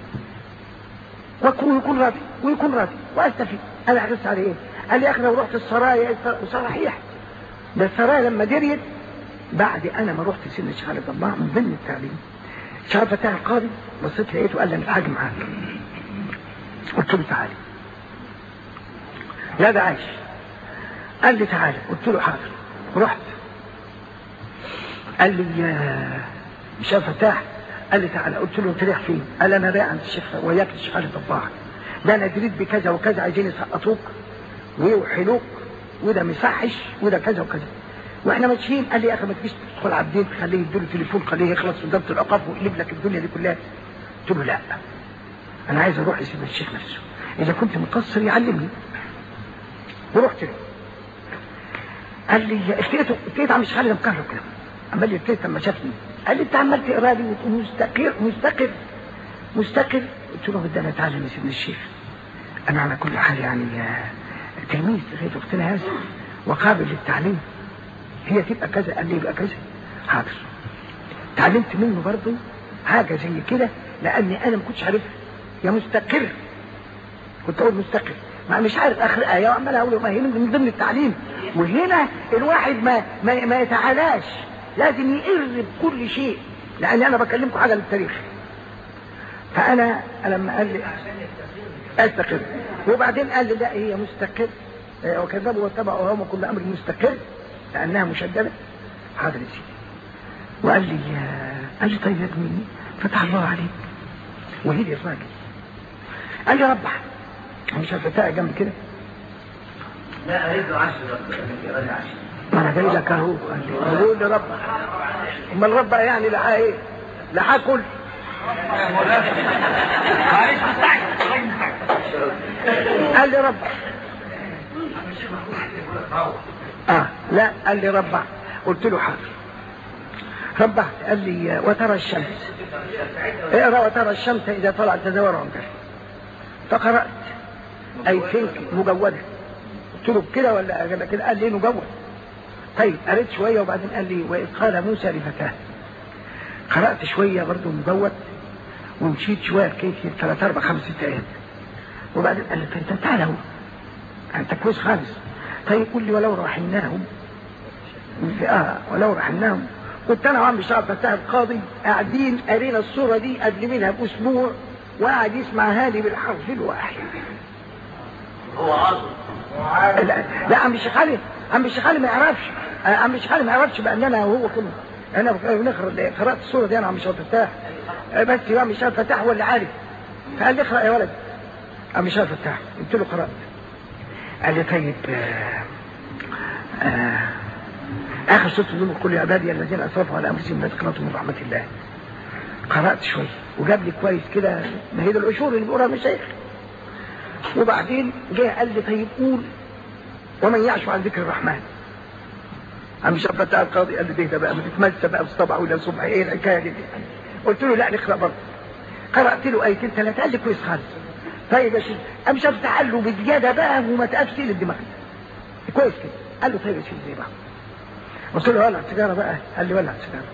ويكون راضي ويكون راضي واستفيد. انا حرصت على ايه؟ قال لي يا اخي لو رحت السرايا صحيح، بس سرايا لما دريت بعد انا ما رحت سن الشيخ علي ضباع من ضمن التعليم، الشيخ فتاح القاضي بصيت لقيته قال لي انا الحاج معاك. قلت له تعالى. لا ده عايش. قال لي تعالى. قلت له حاضر. رحت. قال لي يا الشيخ فتاح، قال لي تعالى. قلت له انت رايح فين؟ قال انا رايح عند الشيخ وياك الشيخ علي ضباع، ده انا دريت بكذا وكذا عايزين يسقطوك ويوحلوك وده مسحش وده كذا وكذا واحنا ماشيين. قال لي يا اخي ما تجيش تدخل على الدين تخليه يديله تليفون خليه يخلص في ضبط العقاب ويقلب لك الدنيا دي كلها. قلت له لا انا عايز اروح لسيد الشيخ نفسه، اذا كنت مقصر يعلمني. ورحت له. قال لي اتلقيته اتلقيت عم الشيخ علي مكهرب كده عمال لي اتلقيت لما شافني. قال لي انت عمال تقرا لي وتقول مستقر مستقر مستقر. قلت له بدي انا اتعلم يا سيدنا الشيخ، انا على كل حال يعني تلميذ لغايه وقتنا هذا وقابل للتعليم، هي تبقى كذا. قال لي يبقى كذا. حاضر. تعلمت منه برضه حاجه زي كده لاني انا ما كنتش عارفها. يا مستقر كنت اقول مستقر ما مش عارف اخر ايه وعمال اقول ما هي من ضمن التعليم. وهنا الواحد ما ما, ما يتعالاش، لازم يقر بكل شيء لان انا بكلمكم حاجه للتاريخ. فانا لما قال لي استقر وبعدين قال لي لا هي مستقر وكذبوا واتبعوا هم كل امر مستقر لانها مشدده. حاضر يا سيدي. وقال لي قال لي طيب يا ابني فتح الله عليك. وهدي الراجل قال لي ربح مش هفتاة جنب كده. لا اريد عشر ربح عشر. ما انا جاي لك اهو. قال لي بقول لي ربح. امال ربح يعني لحق ايه؟ لحق كل قال لي ربع. اه لا قال لي ربع. قلت له حاضر. ربعت. قال لي وترى الشمس اقرا وترى الشمس اذا طلعت تزور عن كذا. فقرات اي ثينك مجوده. قلت له كده ولا كده؟ قال لي مجود. طيب قريت شويه وبعدين قال لي واذ قال موسى لفتاه. قرات شويه برضه مجود ومشيت شويه كيف ثلاث اربع خمس ست ايات وبعدين قال لي طيب تعالى اهو انت كويس خالص. طيب قول لي ولو رحمناهم اه ولو رحمناهم. كنت انا وعم الشعب فتاح القاضي قاعدين قرينا الصوره دي قبل منها باسبوع وقاعد يسمعها لي بالحرف الواحد. هو عاصم لا, لا عم الشيخ علي عم الشيخ علي ما يعرفش. عم الشيخ علي ما يعرفش بان انا وهو كنا انا بنقرا قرات الصوره دي انا عم الشيخ فتاح بس يا عم الشيخ فتاح هو اللي عارف. فقال لي اقرا يا ولد. عم الشيخ فتاح قلت له قرات. قال لي طيب آه آه اخر سوره النور كل عبادي الذين اسرفوا على انفسهم لا تقنطوا من رحمه الله. قرات شويه وجاب لي كويس كده ما هي العشور اللي بيقولها المشايخ. وبعدين جه قال لي طيب قول ومن يعش عن ذكر الرحمن. عم الشيخ فتاح القاضي قال لي ده بقى ما تتمسى بقى في طبعه ولا صبح ايه الحكايه دي؟ قلت له لا نقرا برضه. قرات له ايتين ثلاثه قال لي كويس خالص. طيب يا سيدي قام شاف تعله بزياده بقى وما تقفش الدماغ كويس كده. قال له طيب يا سيدي زي بعض. قلت له ولع سيجاره بقى. قال لي ولع سيجاره.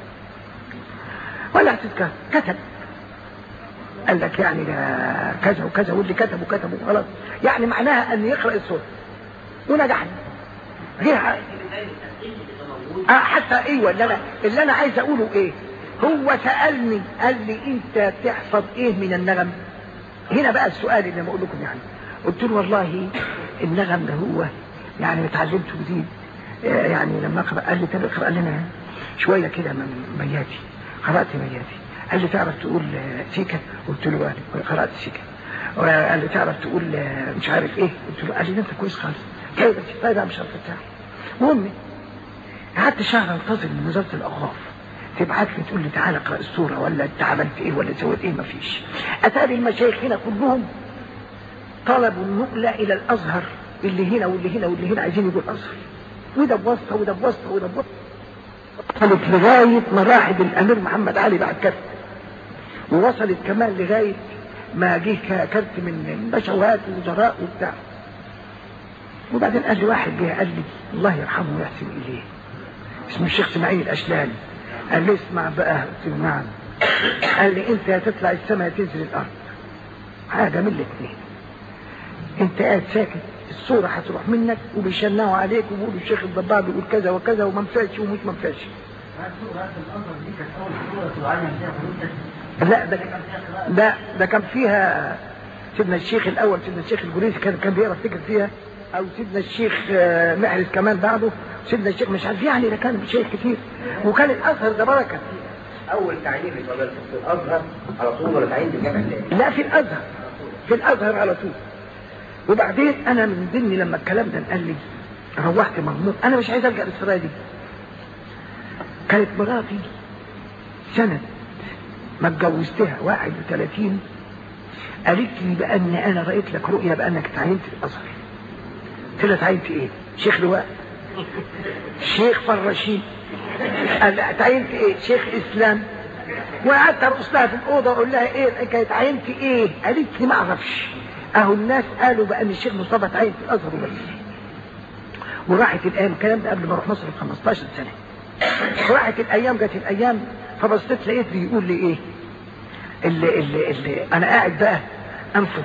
ولع سيجاره. كتب قال لك يعني ده كذا وكذا واللي كتبه كتبه خلاص يعني معناها ان يقرا الصوره ونجحني. جه اه حتى ايوه اللي انا اللي انا عايز اقوله ايه. هو سالني قال لي انت تحفظ ايه من النغم؟ هنا بقى السؤال اللي بقول لكم يعني. قلت له والله النغم ده هو يعني اتعلمته جديد يعني لما اقرا. قال لي طب اقرا لنا شويه كده من مياتي. قرات مياتي. قال لي تعرف تقول سيكا؟ قلت له قال قرات سيكا. قال لي تعرف تقول مش عارف ايه؟ قلت له قال لي انت كويس خالص. طيب طيب يا مش عارف بتاع. المهم قعدت شهر انتظر من وزاره الاوقاف تبعت لي تقول لي تعالى اقرا السوره ولا انت عملت ايه ولا سويت ايه. مفيش. اتاري المشايخ هنا كلهم طلبوا النقله الى الازهر اللي هنا واللي هنا واللي هنا عايزين يقول الازهر وده بواسطه وده بواسطه وده بواسطه. وصلت لغايه مراحل الامير محمد علي بعد كده ووصلت كمان لغايه ما جه كارت من بشوات ووزراء وبتاع. وبعدين قال لي واحد جه قال لي الله يرحمه ويحسن اليه اسمه الشيخ اسماعيل الاشلاني. قال لي اسمع بقى. قلت له نعم. قال لي انت هتطلع السماء تنزل الارض حاجه من الاثنين. انت قاعد ساكت الصورة هتروح منك، وبيشنعوا عليك وبيقولوا الشيخ الضباب بيقول كذا وكذا وما نفعش ومش ما نفعش. لا ده ده ده كان فيها سيدنا الشيخ الاول، سيدنا الشيخ الجريسي كان كان بيقرا فكر فيها، او سيدنا الشيخ محرز كمان بعده، سيدنا الشيخ مش عارف يعني، ده كان شيخ كتير. وكان الازهر ده بركه. اول تعيين لفضيلتك في الازهر على طول ولا تعيين بالجامعه الثاني؟ لا في الازهر، في الازهر على طول. وبعدين انا من ضمن لما الكلام ده قال لي روحت مغموم، انا مش عايز ارجع للسرايا دي. كانت مراتي سنه ما اتجوزتها واحد وثلاثين، قالت لي بان انا رايت لك رؤيا بانك تعينت في الازهر. قلت لها تعينت ايه؟ شيخ لواء؟ شيخ فراشين؟ قال تعينت ايه؟ شيخ اسلام؟ وقعدت ارقص لها في الاوضه اقول لها ايه كانت عينت ايه؟ قالت لي ما اعرفش، اهو الناس قالوا بان الشيخ مصطفى تعين في الازهر وبس. وراحت الايام، الكلام ده قبل ما اروح مصر ب خمستاشر سنه. وراحت الايام، جت الايام فبصيت لقيت بيقول لي ايه؟ اللي اللي اللي انا قاعد بقى انفخ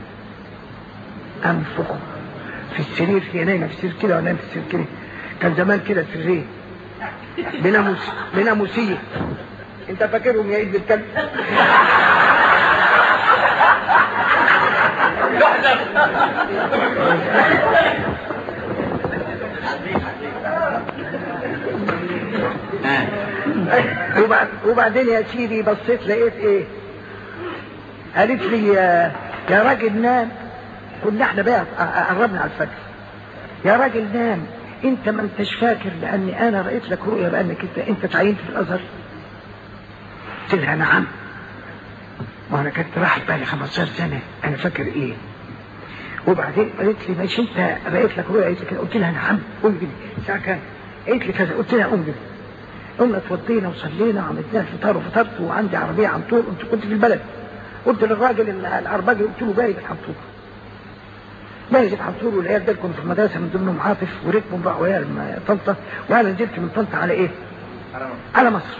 انفخ في السرير، في نايمه في السرير كده وانام في السرير كده. كان زمان كده سرير بناموس بناموسيه، انت فاكرهم يا ايد الكلب؟ وبعدين يا سيدي بصيت لقيت ايه؟ قالت لي يا راجل نام. كنا احنا بقى قربنا على الفجر. يا راجل نام، انت ما انتش فاكر لاني انا رأيت لك رؤيا بانك انت انت تعينت في الازهر؟ قلت لها نعم. وانا كنت راحت بقى لي خمستاشر سنه، انا فاكر ايه؟ وبعدين قالت لي ماشي انت رأيت لك رؤيا؟ قالت لي كده. قلت لها نعم. قوم جدي الساعه كام؟ قالت لي كذا. قلت لها قوم جدي. قمنا اتوضينا وصلينا وعملنا الفطار وفطرت، وعندي عربيه عنطور، انت كنت في البلد. قلت للراجل العرباجي، قلت له بايد الحنطور، بايد الحنطور، والعيال ده كنت في المدرسه من ضمنهم عاطف وركبهم راحوا ويا طنطا، وانا نزلت من طنطا على ايه؟ على مصر.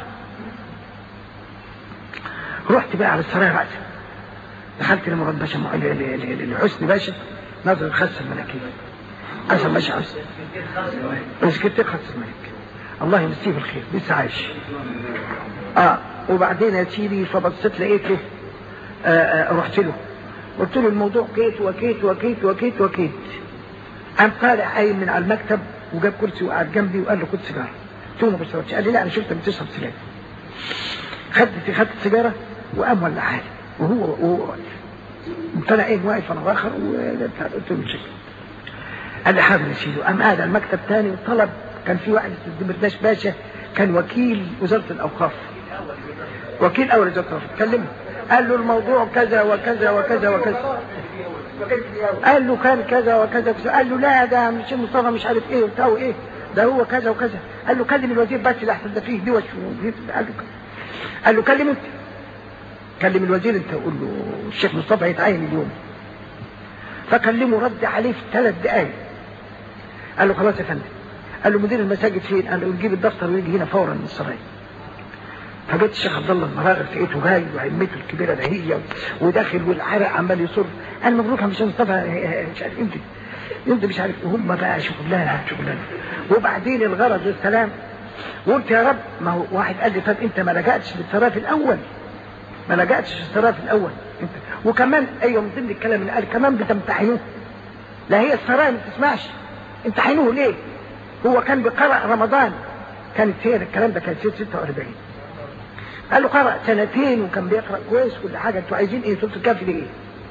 رحت بقى على السرايا رأسا، دخلت لمراد باشا لحسني باشا ناظر الخاصه الملكيه، حسن باشا حسني مسكت خاص الملك، الله يمسيه بالخير لسه عايش. اه وبعدين يا سيدي فبصيت لقيته، آه آه رحت له قلت له الموضوع كيت وكيت وكيت وكيت وكيت. قام طالع قايم من على المكتب وجاب كرسي وقعد جنبي وقال له خد سيجاره. قلت له ما بشربش. قال لي لا انا شفتك بتشرب سيجاره. خدت خدت سيجاره وقام ولعها لي وهو وهو قلت انا قايم واقف انا باخر وقلت له شكل. قال لي حاضر يا سيدي. قام قاعد على المكتب تاني وطلب، كان في واحد اسمه دمرداش باشا كان وكيل وزاره الاوقاف، وكيل اول وزاره الاوقاف، كلمه قال له الموضوع كذا وكذا وكذا وكذا. قال له كان كذا وكذا وكذا. قال له لا ده مش مصطفى مش عارف ايه وبتاع ايه، ده هو كذا وكذا. قال له كلم الوزير بس اللي احسن ده فيه دوش. قال له كلم انت، كلم الوزير انت وقول له الشيخ مصطفى هيتعين اليوم. فكلمه رد عليه في ثلاث دقائق. قال له خلاص يا فندم. قال له مدير المساجد فين؟ قال له نجيب الدفتر ويجي هنا فورا من السرايا. فجيت الشيخ عبد الله المراغب لقيته جاي وعمته الكبيره دهيه وداخل والعرق عمال يصر. قال مبروك يا مش مصطفى مش عارف يمكن يمكن مش عارف. هم بقى شغلانه شغلانه. وبعدين الغرض والسلام. وقلت يا رب، ما هو واحد قال لي طب انت ما لجأتش للسرايا في الاول؟ ما لجأتش للسرايا في الاول انت؟ وكمان ايوه من ضمن الكلام اللي قال كمان بتمتحنوه. لا هي السرايا ما بتسمعش، امتحنوه ليه؟ هو كان بقرأ رمضان، كانت هي الكلام ده كان سنه ستة وأربعين. قال له قرأ سنتين وكان بيقرأ كويس كل حاجة. انتوا عايزين ايه؟ سورة الكهف دي ايه؟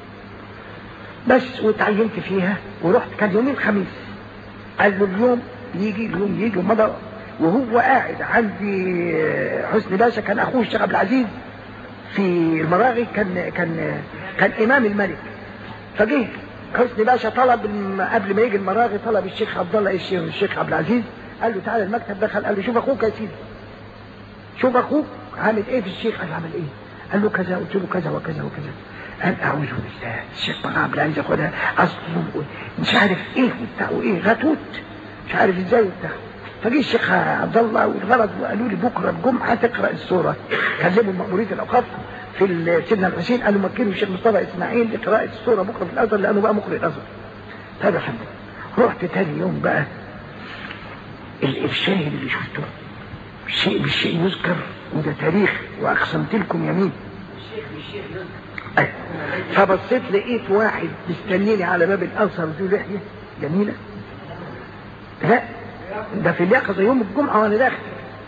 بس وتعينت فيها ورحت. كان يومين خميس. قال له اليوم يجي اليوم يجي ومضى. وهو قاعد عندي حسني باشا كان اخوه الشيخ عبد العزيز في المراغي، كان كان كان امام الملك. فجه حسني باشا طلب قبل ما يجي المراغي، طلب الشيخ عبد الله الشيخ الشيخ عبد العزيز، قال له تعالى المكتب. دخل قال له شوف اخوك يا سيدي، شوف اخوك عامل ايه في الشيخ. قال له عامل ايه؟ قال له كذا. قلت له كذا وكذا وكذا. قال اعوذ بالله الشيخ بقى عبد العزيز ياخدها اصله مش عارف ايه وبتاع وايه غتوت مش عارف ازاي وبتاع. فجي الشيخ عبد الله والغرض وقالوا لي بكره الجمعه تقرا السوره. كلموا مأمورية الاوقاف في سيدنا الحسين، قالوا مكنوا الشيخ مصطفى اسماعيل لقراءه السوره بكره في الازهر لانه بقى مقرئ الازهر. طيب يا فندم. رحت تاني يوم بقى، الشاهد اللي شفته شيء بالشيء يذكر، وده تاريخ، واقسمت لكم يمين. الشيخ بالشيخ يذكر. أي. فبصيت لقيت واحد مستنيني على باب الازهر ذو لحيه جميله، لا ده في اليقظه يوم الجمعه وانا داخل،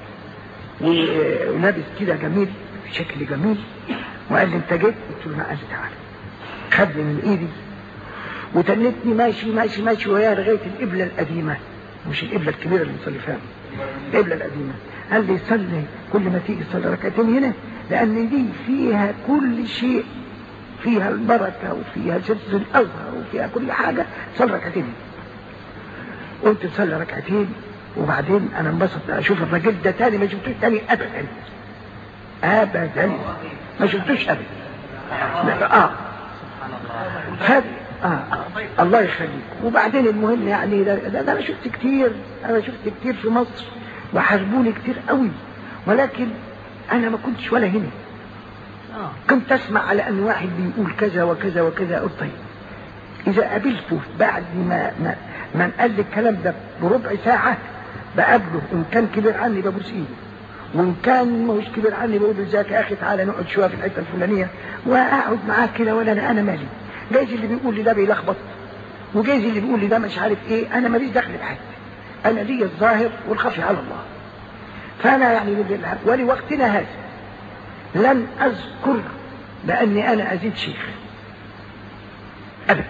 ولابس كده جميل، شكل جميل، وقال لي انت جيت؟ قلت له لا. قال لي تعالى. خدني من ايدي وتنتني ماشي ماشي ماشي ويا لغايه القبله القديمه، مش القبله الكبيره اللي بنصلي فيها، القبله القديمه. قال لي صلي كل ما تيجي صلي ركعتين هنا، لان دي فيها كل شيء، فيها البركه وفيها سلسله الازهر وفيها كل حاجه، صلي ركعتين. قلت صلي ركعتين، وبعدين انا انبسطت اشوف الراجل ده تاني، ما شفتوش تاني ابدا ابدا، ما شفتوش ابدا. اه هذا آه. الله يخليك. وبعدين المهم يعني ده, ده, ده انا شفت كتير، انا شفت كتير في مصر وحاربوني كتير قوي، ولكن انا ما كنتش ولا هنا. كنت اسمع على ان واحد بيقول كذا وكذا وكذا. قلت طيب اذا قابلته بعد ما ما من قال لي الكلام ده بربع ساعه بقابله، ان كان كبير عني ببوس ايده، وان كان مش كبير عني بقول له ازيك يا اخي تعالى نقعد شويه في الحته الفلانيه، واقعد معاه كده، ولا انا انا مالي. جايز اللي بيقول لي ده بيلخبط، وجايز اللي بيقول لي ده مش عارف ايه، انا ماليش دخل بحد، انا لي الظاهر والخفي على الله. فانا يعني ولوقتنا هذا لن اذكر باني انا ازيد شيخ ابدا.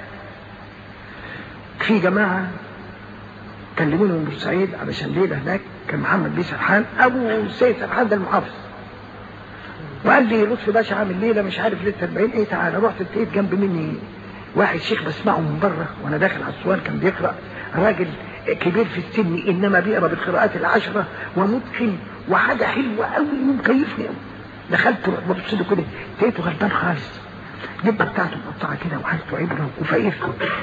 في جماعه كلموني من بورسعيد علشان ليله هناك، كان محمد بيه سرحان ابو السيد سرحان ده المحافظ، وقال لي لطفي باشا عامل ليله مش عارف ليله أربعين ايه، تعالى. رحت لقيت جنب مني واحد شيخ بسمعه من بره وانا داخل على الصوان، كان بيقرا، راجل كبير في السن انما بيقرا بالقراءات العشره ومتقن وحاجه حلوه قوي ومكيفني قوي. دخلت ببص له كده لقيته غلبان خالص، الجبه بتاعته مقطعه كده وحالته عبره وفقير.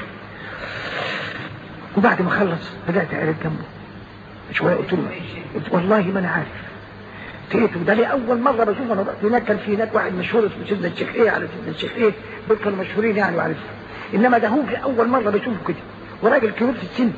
وبعد ما خلص بدات اقرا جنبه شويه، قلت له والله ما انا عارف. لقيته ده لي اول مره بشوفه. انا رحت هناك كان في هناك واحد مشهور اسمه سيدنا الشيخ ايه، على سيدنا الشيخ ايه، دول كانوا مشهورين يعني وعارفهم، انما ده هو اول مره بشوفه كده، وراجل كبير في السن.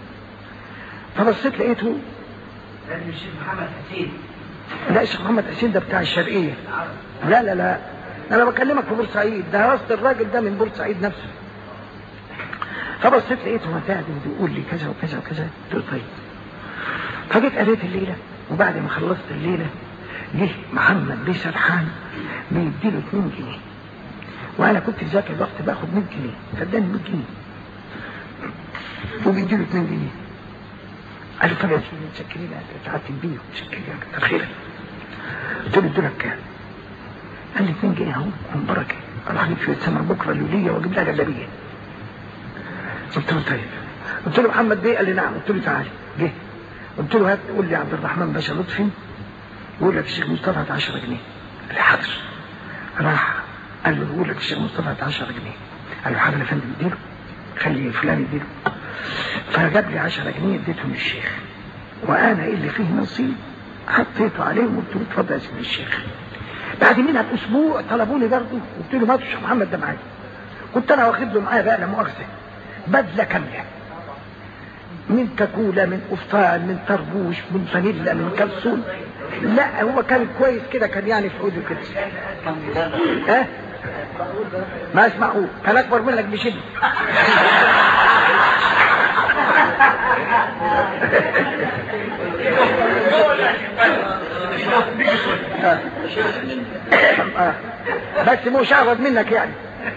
فبصيت لقيته ده الشيخ محمد حسين. لا الشيخ محمد حسين ده بتاع الشرقيه. لا لا لا انا بكلمك في بورسعيد، ده وسط الراجل ده من بورسعيد نفسه. فبصيت لقيته متاعد بيقول لي كذا وكذا وكذا. قلت له طيب. فجيت قريت الليله، وبعد ما خلصت الليله جه محمد بيه سرحان بيديله اتنين جنيه، وانا كنت في ذاك الوقت باخد مية جنيه، فاداني مية جنيه وبيديله اتنين جنيه. قال له طب يا سيدي متشكرين، اتعبت بيه متشكرين كتر خيرك. قلت له ادولك كام؟ قال لي اتنين جنيه اهو من بركه، اروح اجيب شويه سمر بكره لوليه واجيب لها جلابيه. قلت له طيب. قلت له محمد بيه؟ قال لي نعم. قلت له تعالى. جه قلت له هات، قول لي عبد الرحمن باشا لطفي يقول لك الشيخ مصطفى هات عشرة جنيه. قال لي حاضر. راح قال له يقول لك الشيخ مصطفى هات عشرة جنيه. قال له حاضر يا فندم اديله، خلي فلان يديله. فجاب لي عشرة جنيه اديتهم للشيخ، وانا اللي فيه نصيب حطيته عليهم وقلت له اتفضل يا سيدي الشيخ. بعد منها باسبوع طلبوني برضه، قلت له ما الشيخ محمد ده معايا. كنت انا واخد له معايا بقى لا مؤاخذه بدله كامله، من كاكولا، من قفطان، من طربوش، من فانيلا، من كلسون. لا هو كان كويس كده، كان يعني في عوده كده. ها أه؟ ما اسمعوه، كان اكبر منك بشده. آه. بس مش اعرض منك يعني.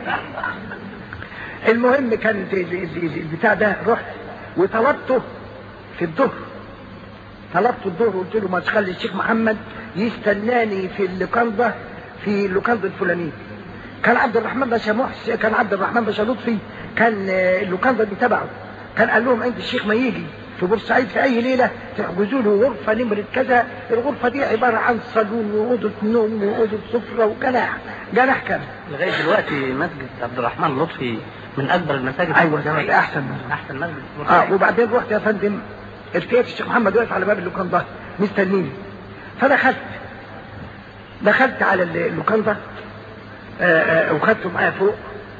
المهم كان البتاع ده، رحت وطلبته في الظهر، طلبته الظهر وقلت له ما تخلي الشيخ محمد يستناني في اللوكاندا، في اللوكاندا الفلانيه. كان عبد الرحمن باشا محسن، كان عبد الرحمن باشا لطفي كان اللوكاندا دي تبعه، كان قال لهم عند الشيخ ما يجي في بورسعيد في اي ليله تحجزوا له غرفه نمره كذا. الغرفه دي عباره عن صالون واوضه نوم واوضه سفره وجناح، جناح كامل. لغايه دلوقتي مسجد عبد الرحمن لطفي من اكبر المساجد. ايوه ده احسن احسن مسجد. اه وبعدين رحت يا فندم، لقيت الشيخ محمد واقف على باب اللوكاندا مستنيني. فدخلت دخلت على اللوكاندا وخدته معايا فوق.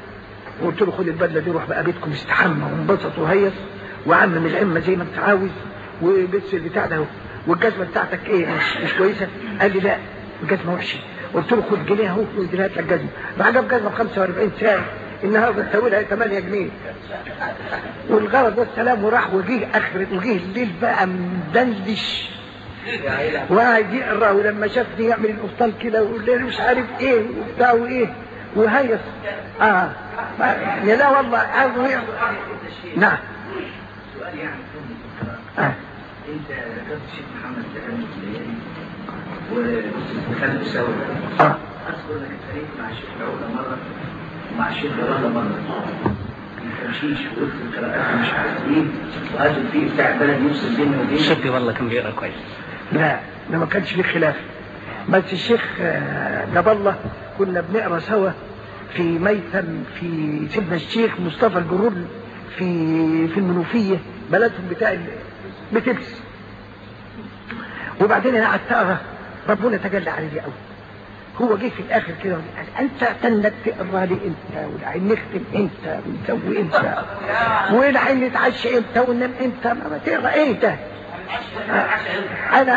وقلت له خد البدله دي روح بقى بيتكم استحمى وانبسط وهيص وعمم العمه زي ما انت عاوز وبس البتاع ده والجزمه بتاعتك ايه مش, مش كويسه؟ قال لي لا الجزمه وحشه. قلت له خد جنيه اهو واديها لك الجزمه. راح جاب جزمه ب خمسة وأربعين ساعه النهارده تساوي لها ثمانية جنيه. والغرض والسلام وراح وجيه اخر وجيه الليل بقى مدندش وقاعد يقرا ولما شافني يعمل القبطان كده ويقول لي مش عارف ايه وبتاع وايه وهيص. اه لا والله عاوز نعم. سؤال يعني اه انت ذكرت الشيخ محمد زكريا ودخلت سوا. اه اذكر انك اتفقت مع الشيخ العودة مره ومع الشيخ الرضا مره. ما تمشيش وقلت القراءات مش عارف ايه وهات الفيل بتاع البلد يفصل بيني وبين شوفي والله كان بيقرا كويس. لا ده ما كانش فيه خلاف. بس الشيخ جاب الله كنا بنقرا سوا في ميتم في سيدنا الشيخ مصطفى الجرور في في المنوفيه بلدهم بتاع بتبس. وبعدين انا قعدت اقرا ربنا تجلى علي قوي. هو جه في الاخر كده قال انت تنك تقرا لي انت والعين نختم انت ونسوي انت والعين نتعشى انت وننام انت ما تقرا ايه ده؟ انا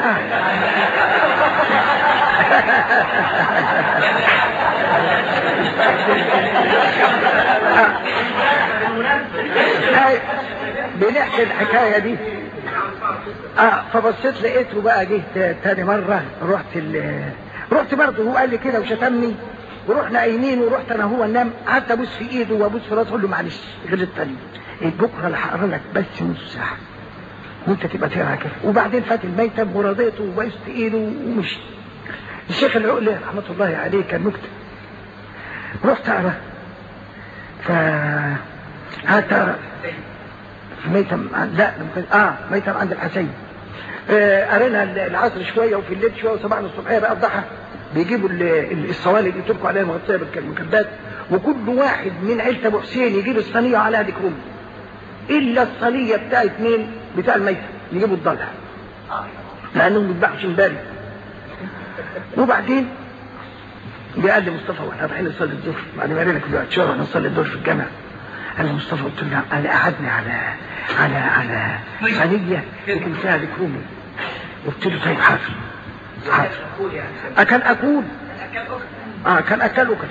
هاي بنحكي الحكايه دي. اه فبصيت لقيته بقى جه تاني مره رحت ال رحت برضه هو قال لي كده وشتمني ورحنا قايمين ورحت انا هو ننام. قعدت ابوس في ايده وابوس في راسه اقول له معلش غير الطريق بكره اللي هقرا لك بس نص ساعه وانت تبقى تقرا كده. وبعدين فات الميتم ورضيته وبوست ايده ومشي. الشيخ العقلي رحمه الله عليه كان نكته. رحت اقرا ف قعدت اقرا في ميتم لا اه ميتم عند الحسين. قرينا العصر شويه وفي الليل شويه وصباحنا الصبحيه بقى الضحى بيجيبوا الصواني اللي يتركوا عليها مغطيه بالمكبات وكل واحد من عيله ابو حسين يجيب الصينيه عليها ديكروم الا الصينيه بتاعت مين؟ بتاع الميتة يجيبوا الضلع لانهم ما بيذبحوش امبارح. وبعدين قال لي مصطفى واحنا رايحين نصلي الظهر بعد ما قال لك دلوقتي شهر نصلي الظهر في الجامع. قال لي مصطفى قلت له انا قعدني على على على صينيه يمكن فيها ديكرومي. قلت له طيب حاضر حاضر اكل اكل اه كان اكل وكل.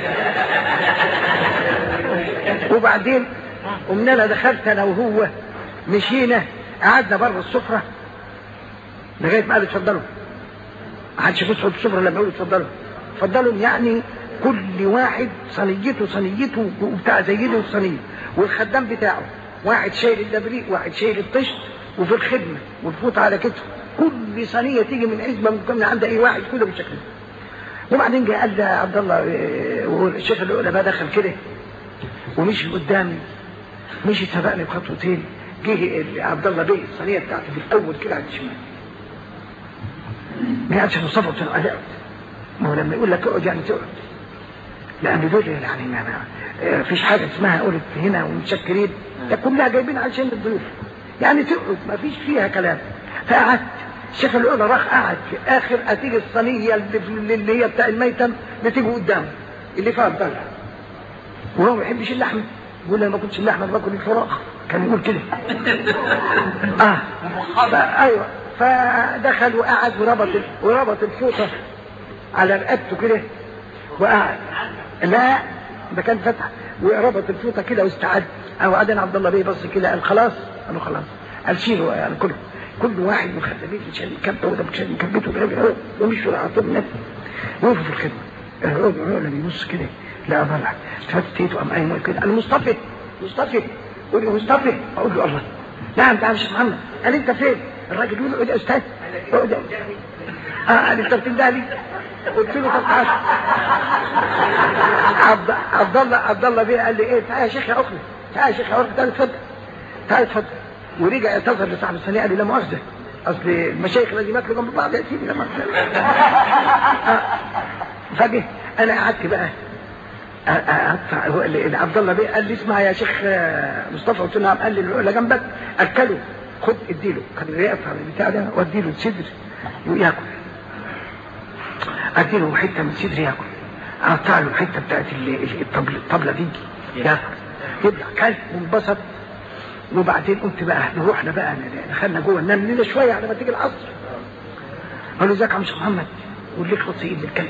وبعدين قمنا انا دخلت انا وهو مشينا قعدنا بره السفره لغايه ما قالوا اتفضلوا. ما حدش يبص في السفره لما يقولوا اتفضلوا اتفضلوا يعني كل واحد صينيته صينيته وبتاع زيده الصينيه والخدام بتاعه واحد شايل الدبريق واحد شايل الطشت وفي الخدمه والفوط على كتفه كل صينيه تيجي من عزبه ممكن عند اي واحد كده بالشكل ده. وبعدين جه قال لي عبد الله والشيخ العقله بقى دخل كده ومشي قدامي مشي سبقني بخطوتين. جه عبد الله بيه الصينيه بتاعته في الاول كده على الشمال. ما قالش مصطفى قلت له اقعد. ما هو لما يقول لك اقعد يعني تقعد لان دول يعني ما فيش حاجه اسمها قلت هنا ومتشكرين ده كلها جايبين عشان الضيوف يعني تقعد ما فيش فيها كلام. فقعدت الشيخ العقله راح قعد في اخر هتيجي الصينيه اللي, اللي هي بتاع الميتم بتيجي قدامه اللي فيها الضلع وهو ما يحبش اللحم يقول انا ما كنتش اللحمه باكل الفراخ كان يقول كده. اه ايوه فدخل وقعد وربط وربط الفوطه على رقبته كده وقعد. لا ده كان فتح وربط الفوطه كده واستعد. وبعدين عبد الله بيه بص كده قال خلاص. قالوا خلاص. قال شيلوا يعني كله كل واحد من خدامين عشان يكبته وده عشان يكبته ومشوا على طول النبي وقفوا في الخدمه. الراجل اللي بيبص كده لا ضلع فتت ايده قام قايم كده قال مصطفى مصطفى قول له مصطفى. اقول له الله نعم تعال يا شيخ محمد. قال انت فين؟ الراجل يقول له اقعد يا استاذ اقعد. اه قال انت بتنده لي؟ قلت له طب تعال. عبد عبد الله عبد الله بيه قال لي ايه تعال يا شيخ يا اخي تعال يا شيخ يا اخي تعال اتفضل تعال اتفضل. ورجع يعتذر لصاحب الصينيه قال لي لا مؤاخذه اصل المشايخ لازم ياكلوا جنب بعض يا سيدي. لما فجاه انا قعدت بقى عبد الله بيه قال لي اسمع يا شيخ مصطفى. قلت له نعم. قال لي اللي جنبك اكله خد اديله خد يقطع البتاع ده واديله الصدر وياكل. اديله حته من الصدر ياكل. اقطع له الحته بتاعت الطبله دي يا يبلع كلب وانبسط. وبعدين قلت بقى نروحنا بقى دخلنا جوه ننام لنا شويه على ما تيجي العصر. قال له ازيك يا عم الشيخ محمد؟ يقول لي اخلص ايد الكلب.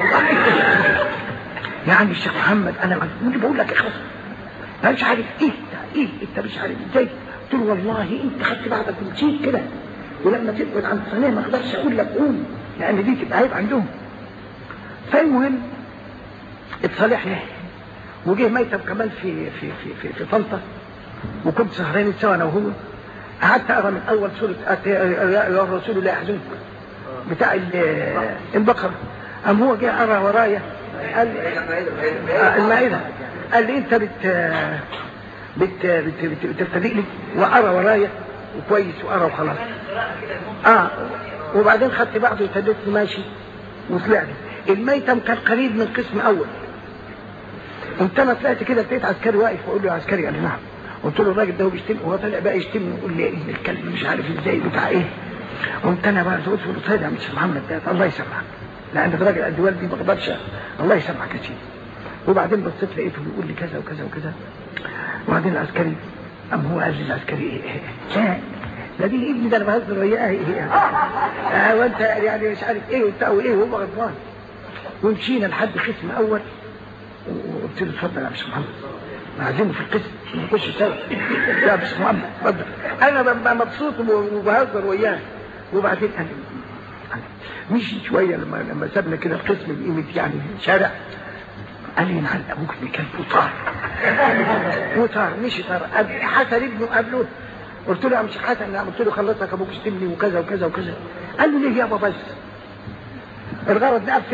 يا عم الشيخ محمد انا اللي بقول لك اخلص. انا مش عارف ايه ايه انت مش عارف ازاي. قلت له والله انت خدت بعضك ومشيت كده، ولما تبعد عن الصينيه ما اقدرش اقول لك قوم لان دي تبقى عيب عندهم. فالمهم اتصالحنا وجه ميتم كمان في في في في, في طنطا، وكنت سهرانين سوا انا وهو. قعدت اقرا من اول سوره يا الرسول لا يحزنك بتاع البقره. قام هو جه قرا ورايا قال المائده، قال لي انت بت بت بت بتبتدئ لي وقرا ورايا وكويس وقرا وخلاص. اه وبعدين خدت بعضه وابتديت ماشي وطلعت. الميتم كان قريب من قسم اول. قمت انا طلعت كده لقيت عسكري واقف واقول له يا عسكري. قال لي نعم. قلت له الراجل ده هو بيشتم، هو طلع بقى يشتمني ويقول لي ابن الكلب مش عارف ازاي بتاع ايه. قمت انا بقى قلت له طيب يا عم الشيخ محمد ده الله يسامحك لان الراجل قد والدي ما اقدرش. الله يسامحك يا سيدي. وبعدين بصيت لقيته بيقول لي كذا وكذا وكذا. وبعدين العسكري قام هو قال لي العسكري ايه لا ده دي ابني ده انا بهزر وياه ايه اه وانت يعني مش عارف ايه وبتاع وايه وهو غضبان. ومشينا لحد قسم اول وقلت له اتفضل يا عم الشيخ محمد عايزينه في القسم نخش سوا. يا عم الشيخ محمد اتفضل. انا ببقى مبسوط وبهزر وياه. وبعدين قال مشي شويه لما لما سابنا كده القسم بقيمه يعني شارع. قال لي نعم ابوك ابن كلب وطار وطار مشي طار. حسن ابنه قبله. قلت له يا مش حسن. قلت له خلصك ابوك اشتمني وكذا وكذا وكذا. قال له ليه يابا بس الغرض نقفل.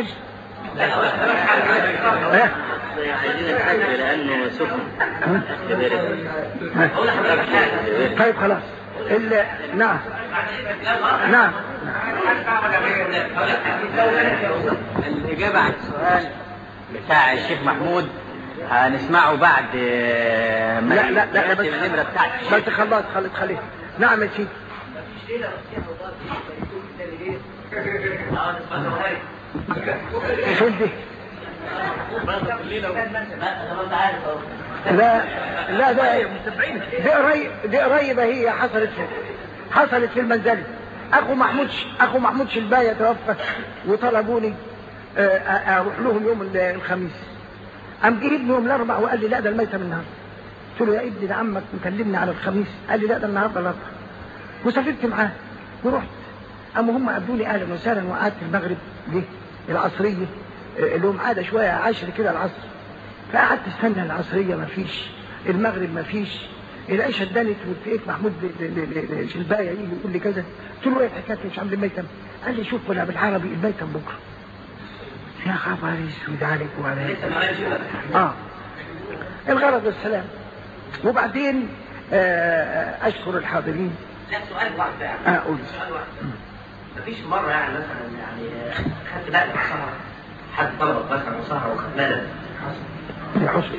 عايزين نتأكد لأنه سخن. طيب خلاص. نعم نعم. الإجابة عن السؤال بتاع الشيخ محمود هنسمعه بعد ما لا لا لا بس النمرة بتاعتك. بس خلاص خليت خليت. نعم يا سيدي. شو دي؟ لا لا ده دي قريب دي قريبه هي حصلت حصلت في المنزل. اخو محمود اخو محمود شلبايه توفى وطلبوني اروح لهم يوم الخميس. قام جه ابني يوم الاربعاء وقال لي لا ده الميتة من النهارده. قلت له يا ابني ده عمك مكلمني على الخميس. قال لي لا ده النهارده الاربعاء. وسافرت معاه ورحت. قاموا هم قابلوني اهلا وسهلا وقعدت المغرب دي العصريه اللي هم عاده شويه عشر كده العصر. فقعدت استنى العصريه ما فيش، المغرب ما فيش، العشاء ادانت ولقيت محمود شلبايه يجي يقول لي كذا. قلت له ايه الحكايه مش عامل الميتم؟ قال لي شوف ولا بالعربي الميتم بكره. يا خبر اسود عليك وعليك. اه الغرض والسلام. وبعدين آه اشكر الحاضرين. لا سؤال واحد يعني. اه قول. سؤال واحد. مفيش مره يعني مثلا يعني خدت بالك من سهره حد طلب مثلا سهره وخد بالك حصل.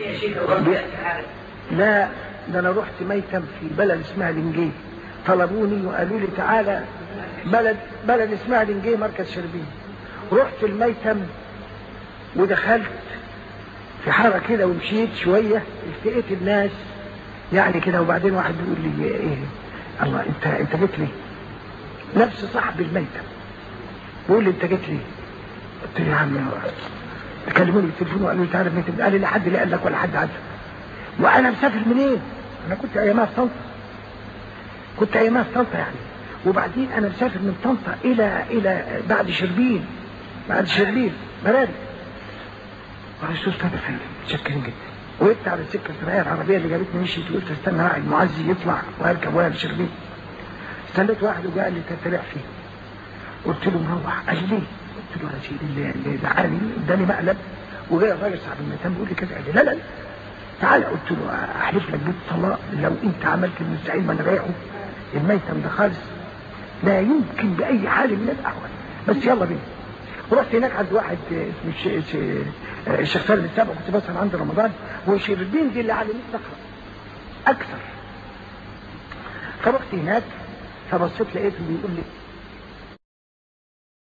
لا ده انا رحت ميتم في بلد اسمها لنجيه. طلبوني وقالوا لي تعالى بلد بلد اسمها لنجيه مركز شربين. رحت الميتم ودخلت في حاره كده ومشيت شويه التقيت الناس يعني كده. وبعدين واحد بيقول لي ايه الله انت انت جيت لي نفس صاحب الميتم بيقول لي انت جيت لي. قلت له يا عم كلموني بالتليفون وقالوا لي تعالى الميتم. قال لي لا حد اللي قال لك ولا حد عارفك. وانا مسافر منين؟ انا كنت ايامها في طنطا كنت ايامها في طنطا يعني. وبعدين انا مسافر من طنطا الى الى بعد شربين بعد شربين مراري. الرسول طب يا فندم متشكرين جدا. وقفت على السكه الصناعيه العربيه اللي جابتني مشيت وقلت استنى واحد معزي يطلع واركب وانا لشربين. استنيت واحد وجاء قال لي تتابع فيه. قلت له مروح. قال لي ليه؟ قلت له يا سيدي اللي دعاني اداني مقلب وجاي الراجل صاحب الميتان بيقول لي كذا. قال لي لا لا تعالى. قلت له احلف لك بالطلاق لو انت عملت المستعين ما انا رايحه الميتم ده خالص لا يمكن باي حال من الاحوال. بس يلا بينا. ورحت هناك عند واحد اسمه الشيخ خالد السابق كنت بسهر عند رمضان. وشربين دي اللي على نفسي اكثر. فرحت هناك فبصيت لقيته بيقول لي